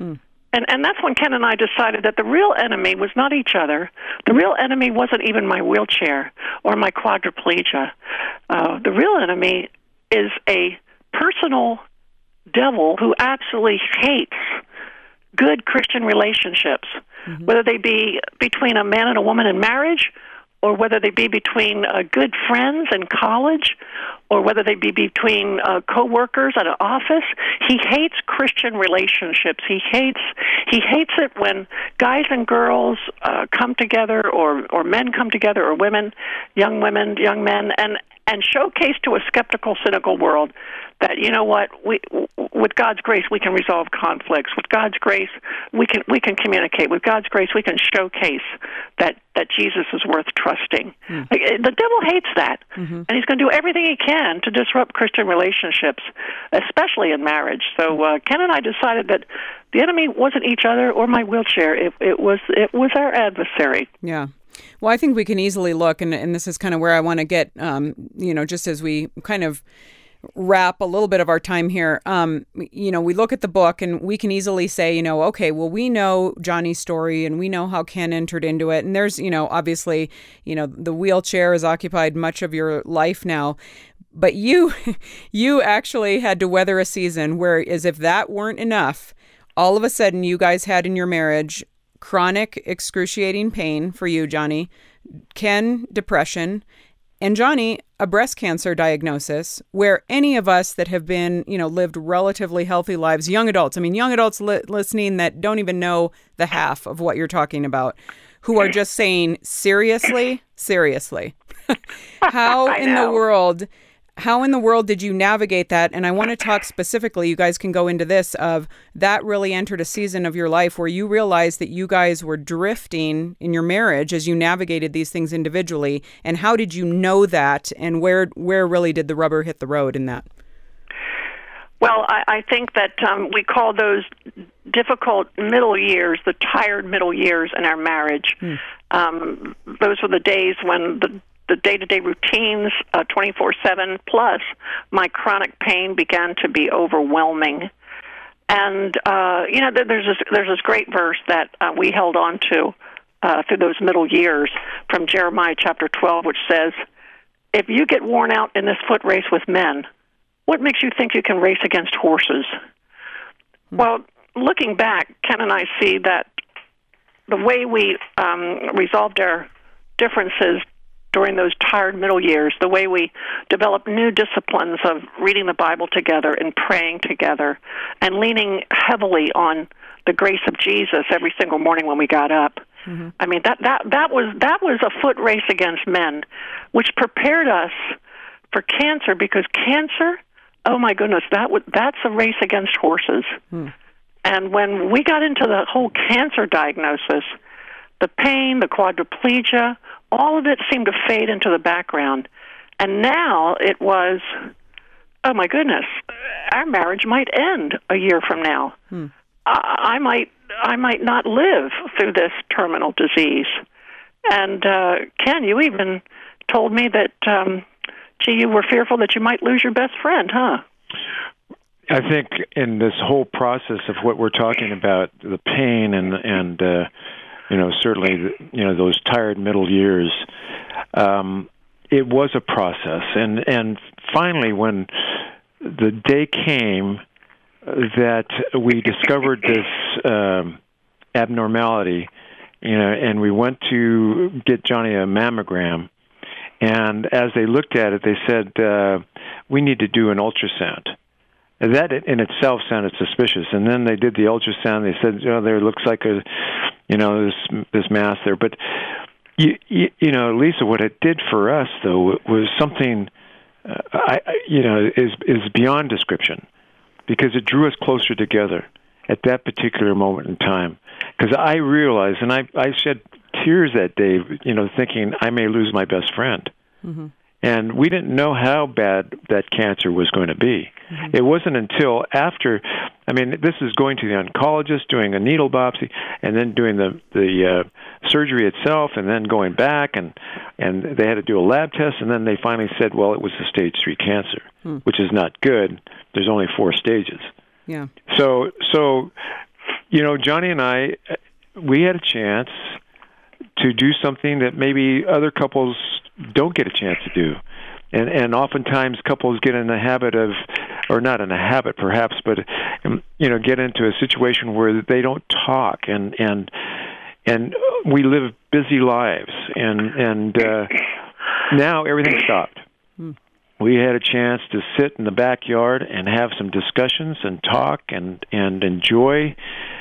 And that's when Ken and I decided that the real enemy was not each other. The real enemy wasn't even my wheelchair or my quadriplegia. The real enemy is a personal devil who absolutely hates good Christian relationships, whether they be between a man and a woman in marriage, or whether they be between good friends in college, or whether they be between co-workers at an office. He hates Christian relationships. He hates it when guys and girls come together, or men come together, or young men, and showcase to a skeptical, cynical world that, you know what, with God's grace we can resolve conflicts. With God's grace we can communicate. With God's grace we can showcase that Jesus is worth trusting. The devil hates that, and he's going to do everything he can to disrupt Christian relationships, especially in marriage. So Ken and I decided that the enemy wasn't each other or my wheelchair. It was our adversary. Yeah. Well, I think we can easily look, and this is kind of where I want to get, just as we kind of wrap a little bit of our time here, we look at the book and we can easily say, okay, well, we know Johnny's story and we know how Ken entered into it. And there's, obviously, the wheelchair has occupied much of your life now. But you actually had to weather a season where, as if that weren't enough, all of a sudden you guys had in your marriage chronic, excruciating pain for you, Johnny, Ken, depression, and Johnny, a breast cancer diagnosis, where any of us that have been, lived relatively healthy lives, young adults listening that don't even know the half of what you're talking about, who are just saying, seriously, how in the world did you navigate that? And I want to talk specifically, you guys can go into this, of that really entered a season of your life where you realized that you guys were drifting in your marriage as you navigated these things individually. And how did you know that? And where really did the rubber hit the road in that? Well, I think that we call those difficult middle years, the tired middle years in our marriage. Those were the days when the day-to-day routines, 24/7, plus my chronic pain began to be overwhelming. And, there's this great verse that we held on to through those middle years from Jeremiah chapter 12, which says, if you get worn out in this foot race with men, what makes you think you can race against horses? Well, looking back, Ken and I see that the way we resolved our differences during those tired middle years, the way we developed new disciplines of reading the Bible together and praying together and leaning heavily on the grace of Jesus every single morning when we got up. I mean, that was a foot race against men, which prepared us for cancer, because cancer, oh my goodness, that's a race against horses. And when we got into the whole cancer diagnosis, the pain, the quadriplegia, all of it seemed to fade into the background. And now it was, oh my goodness, our marriage might end a year from now. I might not live through this terminal disease. And Ken, you even told me that, you were fearful that you might lose your best friend, huh? I think in this whole process of what we're talking about, the pain and certainly, those tired middle years. It was a process, and finally, when the day came that we discovered this abnormality, and we went to get Johnny a mammogram, and as they looked at it, they said, we need to do an ultrasound. And that in itself sounded suspicious. And then they did the ultrasound. They said, there looks like this mass there. But, Lisa, what it did for us, though, was something, is beyond description, because it drew us closer together at that particular moment in time. Because I realized, and I shed tears that day, thinking I may lose my best friend. Mm-hmm. And we didn't know how bad that cancer was going to be. Mm-hmm. It wasn't until after, this is going to the oncologist, doing a needle biopsy, and then doing the surgery itself, and then going back, and they had to do a lab test, and then they finally said, well, it was a stage 3 cancer, which is not good. There's only 4 stages. Yeah. So Johnny and I, we had a chance to do something that maybe other couples don't get a chance to do. And oftentimes couples get in the habit of, or not in a habit perhaps, but, get into a situation where they don't talk and we live busy lives and now everything stopped. We had a chance to sit in the backyard and have some discussions and talk and enjoy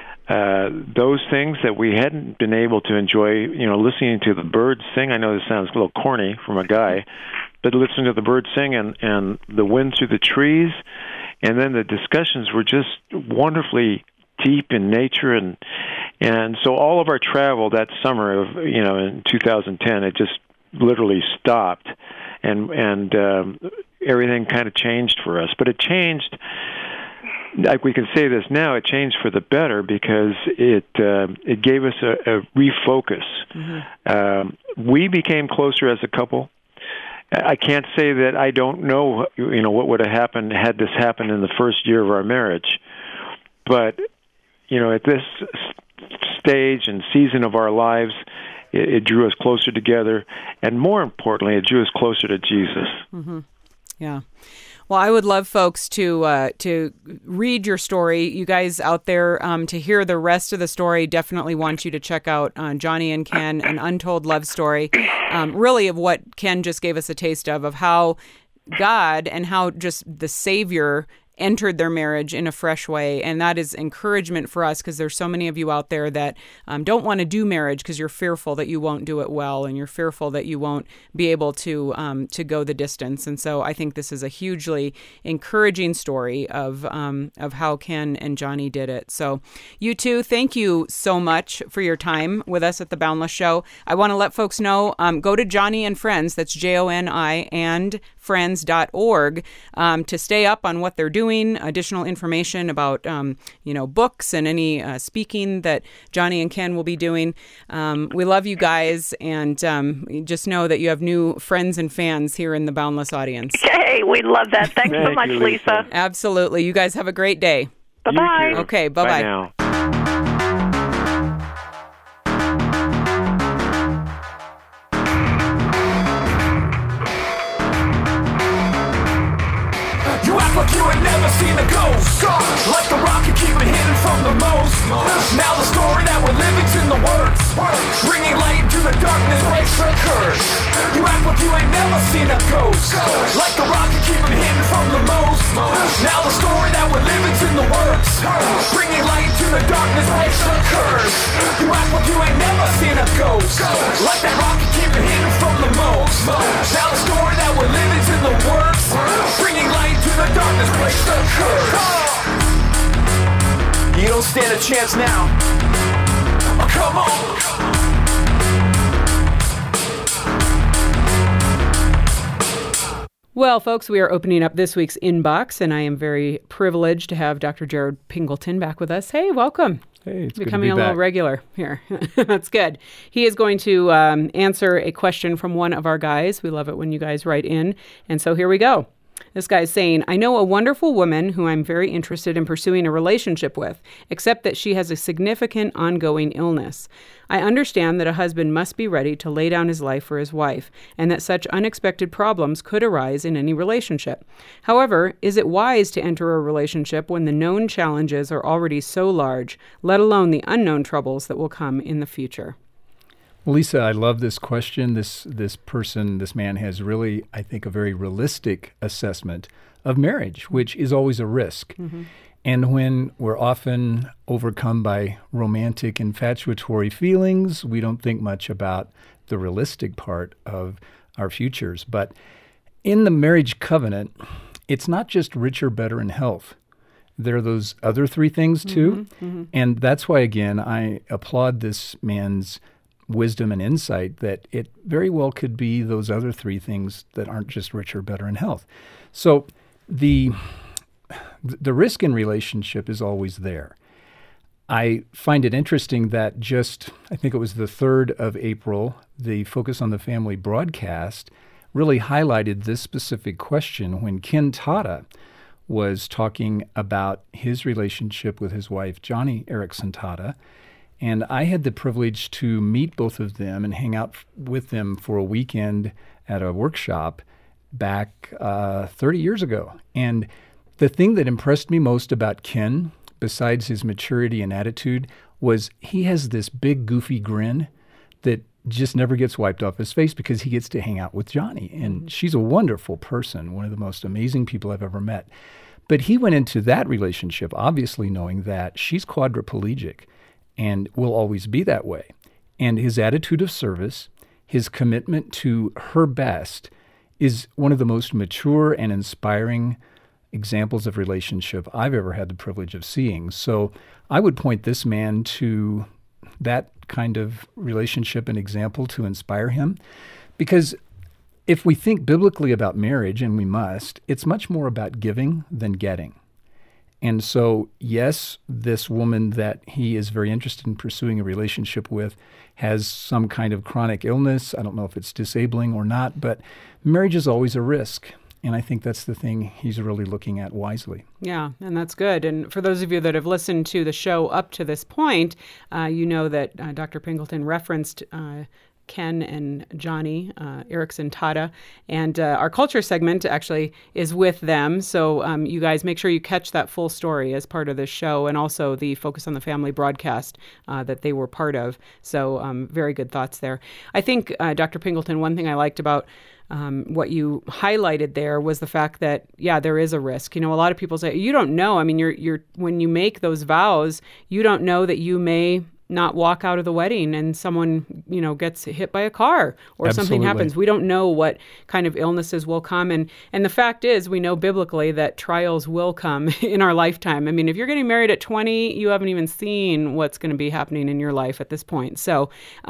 those things that we hadn't been able to enjoy, listening to the birds sing. I know this sounds a little corny from a guy, but listening to the birds sing and the wind through the trees, and then the discussions were just wonderfully deep in nature, and so all of our travel that summer of in 2010, it just literally stopped, and everything kind of changed for us. But it changed. Like we can say this now, it changed for the better because it gave us a refocus. Mm-hmm. We became closer as a couple. I can't say that I don't know, what would have happened had this happened in the first year of our marriage. But, at this stage and season of our lives, it drew us closer together. And more importantly, it drew us closer to Jesus. Mm-hmm. Yeah. Well, I would love folks to read your story. You guys out there, to hear the rest of the story, definitely want you to check out Johnny and Ken, An Untold Love Story, really of what Ken just gave us a taste of how God and how just the Savior entered their marriage in a fresh way. And that is encouragement for us, because there's so many of you out there that don't want to do marriage because you're fearful that you won't do it well, and you're fearful that you won't be able to go the distance. And so I think this is a hugely encouraging story of how Ken and Johnny did it. So you two, thank you so much for your time with us at the Boundless Show. I want to let folks know, go to Johnny and Friends, that's JONI and friends.org, to stay up on what they're doing, additional information about, books and any speaking that Johnny and Ken will be doing. We love you guys, and just know that you have new friends and fans here in the Boundless audience. Hey, we love that. Thanks so much, Lisa. Absolutely. You guys have a great day. Bye-bye. Okay, bye-bye. Bye now. Like you ain't never seen a ghost. Like the rocket, keep it hidden from the most. Now the story that we're living's in the works, bringing light into the darkness, breaks the curse. You act like you ain't never seen a ghost. Like the rocket, keep it hidden from the most. Now the story that we're living's in the works, bringing light into the darkness, breaks the curse. You act like you ain't never seen a ghost. Like that rocket, keep it hidden from the most. Now the story that we're living's in the works, bringing light into the darkness, breaks the curse. You don't stand a chance now. Oh, come on. Well, folks, we are opening up this week's inbox, and I am very privileged to have Dr. Jared Pingleton back with us. Hey, welcome. Hey, it's becoming good to be a little regular here. That's good. He is going to answer a question from one of our guys. We love it when you guys write in. And so here we go. This guy's saying, I know a wonderful woman who I'm very interested in pursuing a relationship with, except that she has a significant ongoing illness. I understand that a husband must be ready to lay down his life for his wife, and that such unexpected problems could arise in any relationship. However, is it wise to enter a relationship when the known challenges are already so large, let alone the unknown troubles that will come in the future? Well, Lisa, I love this question. This man has really, I think, a very realistic assessment of marriage, which is always a risk. Mm-hmm. And when we're often overcome by romantic, infatuatory feelings, we don't think much about the realistic part of our futures. But in the marriage covenant, it's not just richer, better, and health. There are those other three things too. Mm-hmm. Mm-hmm. And that's why, again, I applaud this man's wisdom and insight that it very well could be those other three things that aren't just richer, better, and health. So the risk in relationship is always there. I find it interesting that I think it was the 3rd of April, the Focus on the Family broadcast really highlighted this specific question when Ken Tada was talking about his relationship with his wife, Joni Eareckson Tada. And I had the privilege to meet both of them and hang out with them for a weekend at a workshop back 30 years ago. And the thing that impressed me most about Ken, besides his maturity and attitude, was he has this big, goofy grin that just never gets wiped off his face because he gets to hang out with Joni. And she's a wonderful person, one of the most amazing people I've ever met. But he went into that relationship obviously knowing that she's quadriplegic and will always be that way. And his attitude of service, his commitment to her best, is one of the most mature and inspiring examples of relationship I've ever had the privilege of seeing. So I would point this man to that kind of relationship and example to inspire him. Because if we think biblically about marriage, and we must, it's much more about giving than getting. And so, yes, this woman that he is very interested in pursuing a relationship with has some kind of chronic illness. I don't know if it's disabling or not, but marriage is always a risk. And I think that's the thing he's really looking at wisely. Yeah, and that's good. And for those of you that have listened to the show up to this point, you know that Dr. Pingleton referenced Ken and Joni Eareckson Tada, and our culture segment actually is with them. So you guys make sure you catch that full story as part of this show, and also the Focus on the Family broadcast that they were part of. So very good thoughts there. I think, Dr. Pingleton, one thing I liked about what you highlighted there was the fact that, yeah, there is a risk. You know, a lot of people say, you don't know. I mean, you're when you make those vows, you don't know that you may not walk out of the wedding and someone, you know, gets hit by a car or something happens. We don't know what kind of illnesses will come. And the fact is, we know biblically that trials will come in our lifetime. I mean, if you're getting married at 20, you haven't even seen what's going to be happening in your life at this point. So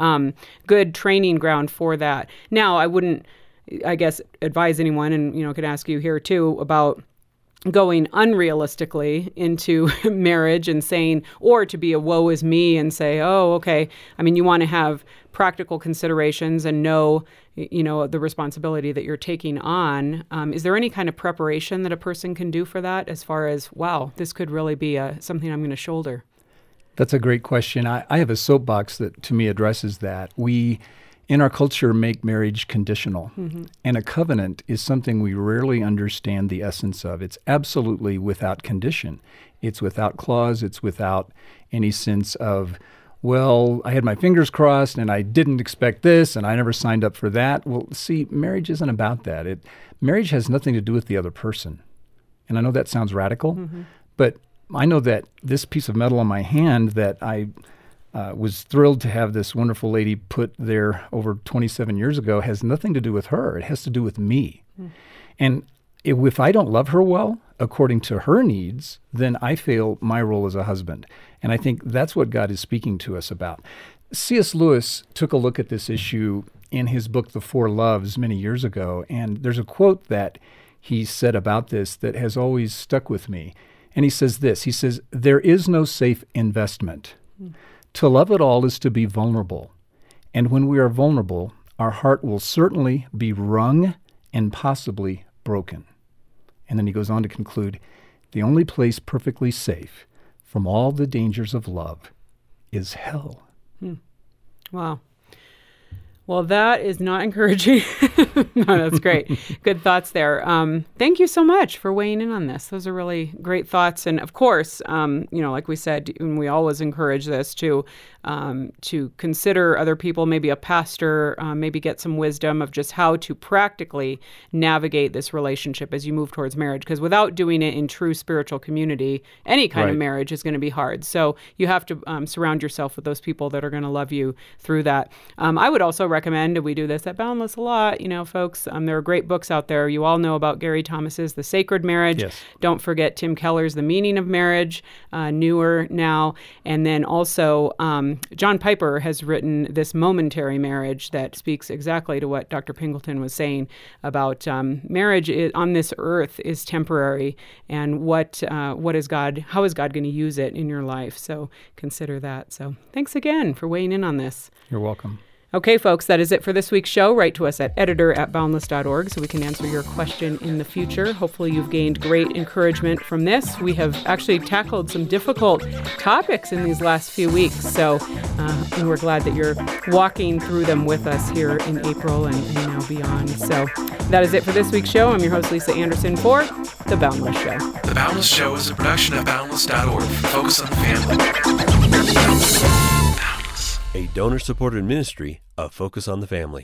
good training ground for that. Now, I wouldn't, I guess, advise anyone, and, you know, could ask you here too, about going unrealistically into marriage and saying, or to be a woe is me and say, oh, okay. I mean, you want to have practical considerations and know, you know, the responsibility that you're taking on. Is there any kind of preparation that a person can do for that, as far as, wow, this could really be something I'm going to shoulder? That's a great question. I have a soapbox that, to me, addresses that. We, in our culture, make marriage conditional. Mm-hmm. And a covenant is something we rarely understand the essence of. It's absolutely without condition. It's without clause. It's without any sense of, well, I had my fingers crossed and I didn't expect this and I never signed up for that. Well, see, marriage isn't about that. Marriage has nothing to do with the other person. And I know that sounds radical, but I know that this piece of metal on my hand that I was thrilled to have this wonderful lady put there over 27 years ago has nothing to do with her. It has to do with me. And if I don't love her well, according to her needs, then I fail my role as a husband. And I think that's what God is speaking to us about. C.S. Lewis took a look at this issue in his book, The Four Loves, many years ago. And there's a quote that he said about this that has always stuck with me. And he says this, he says, "There is no safe investment. To love at all is to be vulnerable. And when we are vulnerable, our heart will certainly be wrung and possibly broken." And then he goes on to conclude, the only place perfectly safe from all the dangers of love is hell. Wow. Well, that is not encouraging. No, that's great. Good thoughts there. Thank you so much for weighing in on this. Those are really great thoughts. And of course, like we said, and we always encourage this to consider other people, maybe a pastor, maybe get some wisdom of just how to practically navigate this relationship as you move towards marriage. Because without doing it in true spiritual community, any kind of marriage is going to be hard. So you have to surround yourself with those people that are going to love you through that. I would also recommend, we do this at Boundless a lot, folks, there are great books out there. You all know about Gary Thomas's The Sacred Marriage. Yes. Don't forget Tim Keller's The Meaning of Marriage, newer now. And then also John Piper has written This Momentary Marriage that speaks exactly to what Dr. Pingleton was saying about marriage on this earth is temporary, and how is God going to use it in your life? So consider that. So thanks again for weighing in on this. You're welcome. Okay, folks, that is it for this week's show. Write to us at editor@boundless.org so we can answer your question in the future. Hopefully you've gained great encouragement from this. We have actually tackled some difficult topics in these last few weeks, so and we're glad that you're walking through them with us here in April and now beyond. So that is it for this week's show. I'm your host, Lisa Anderson, for The Boundless Show. The Boundless Show is a production of Boundless.org. Focus on the family. A donor-supported ministry of Focus on the Family.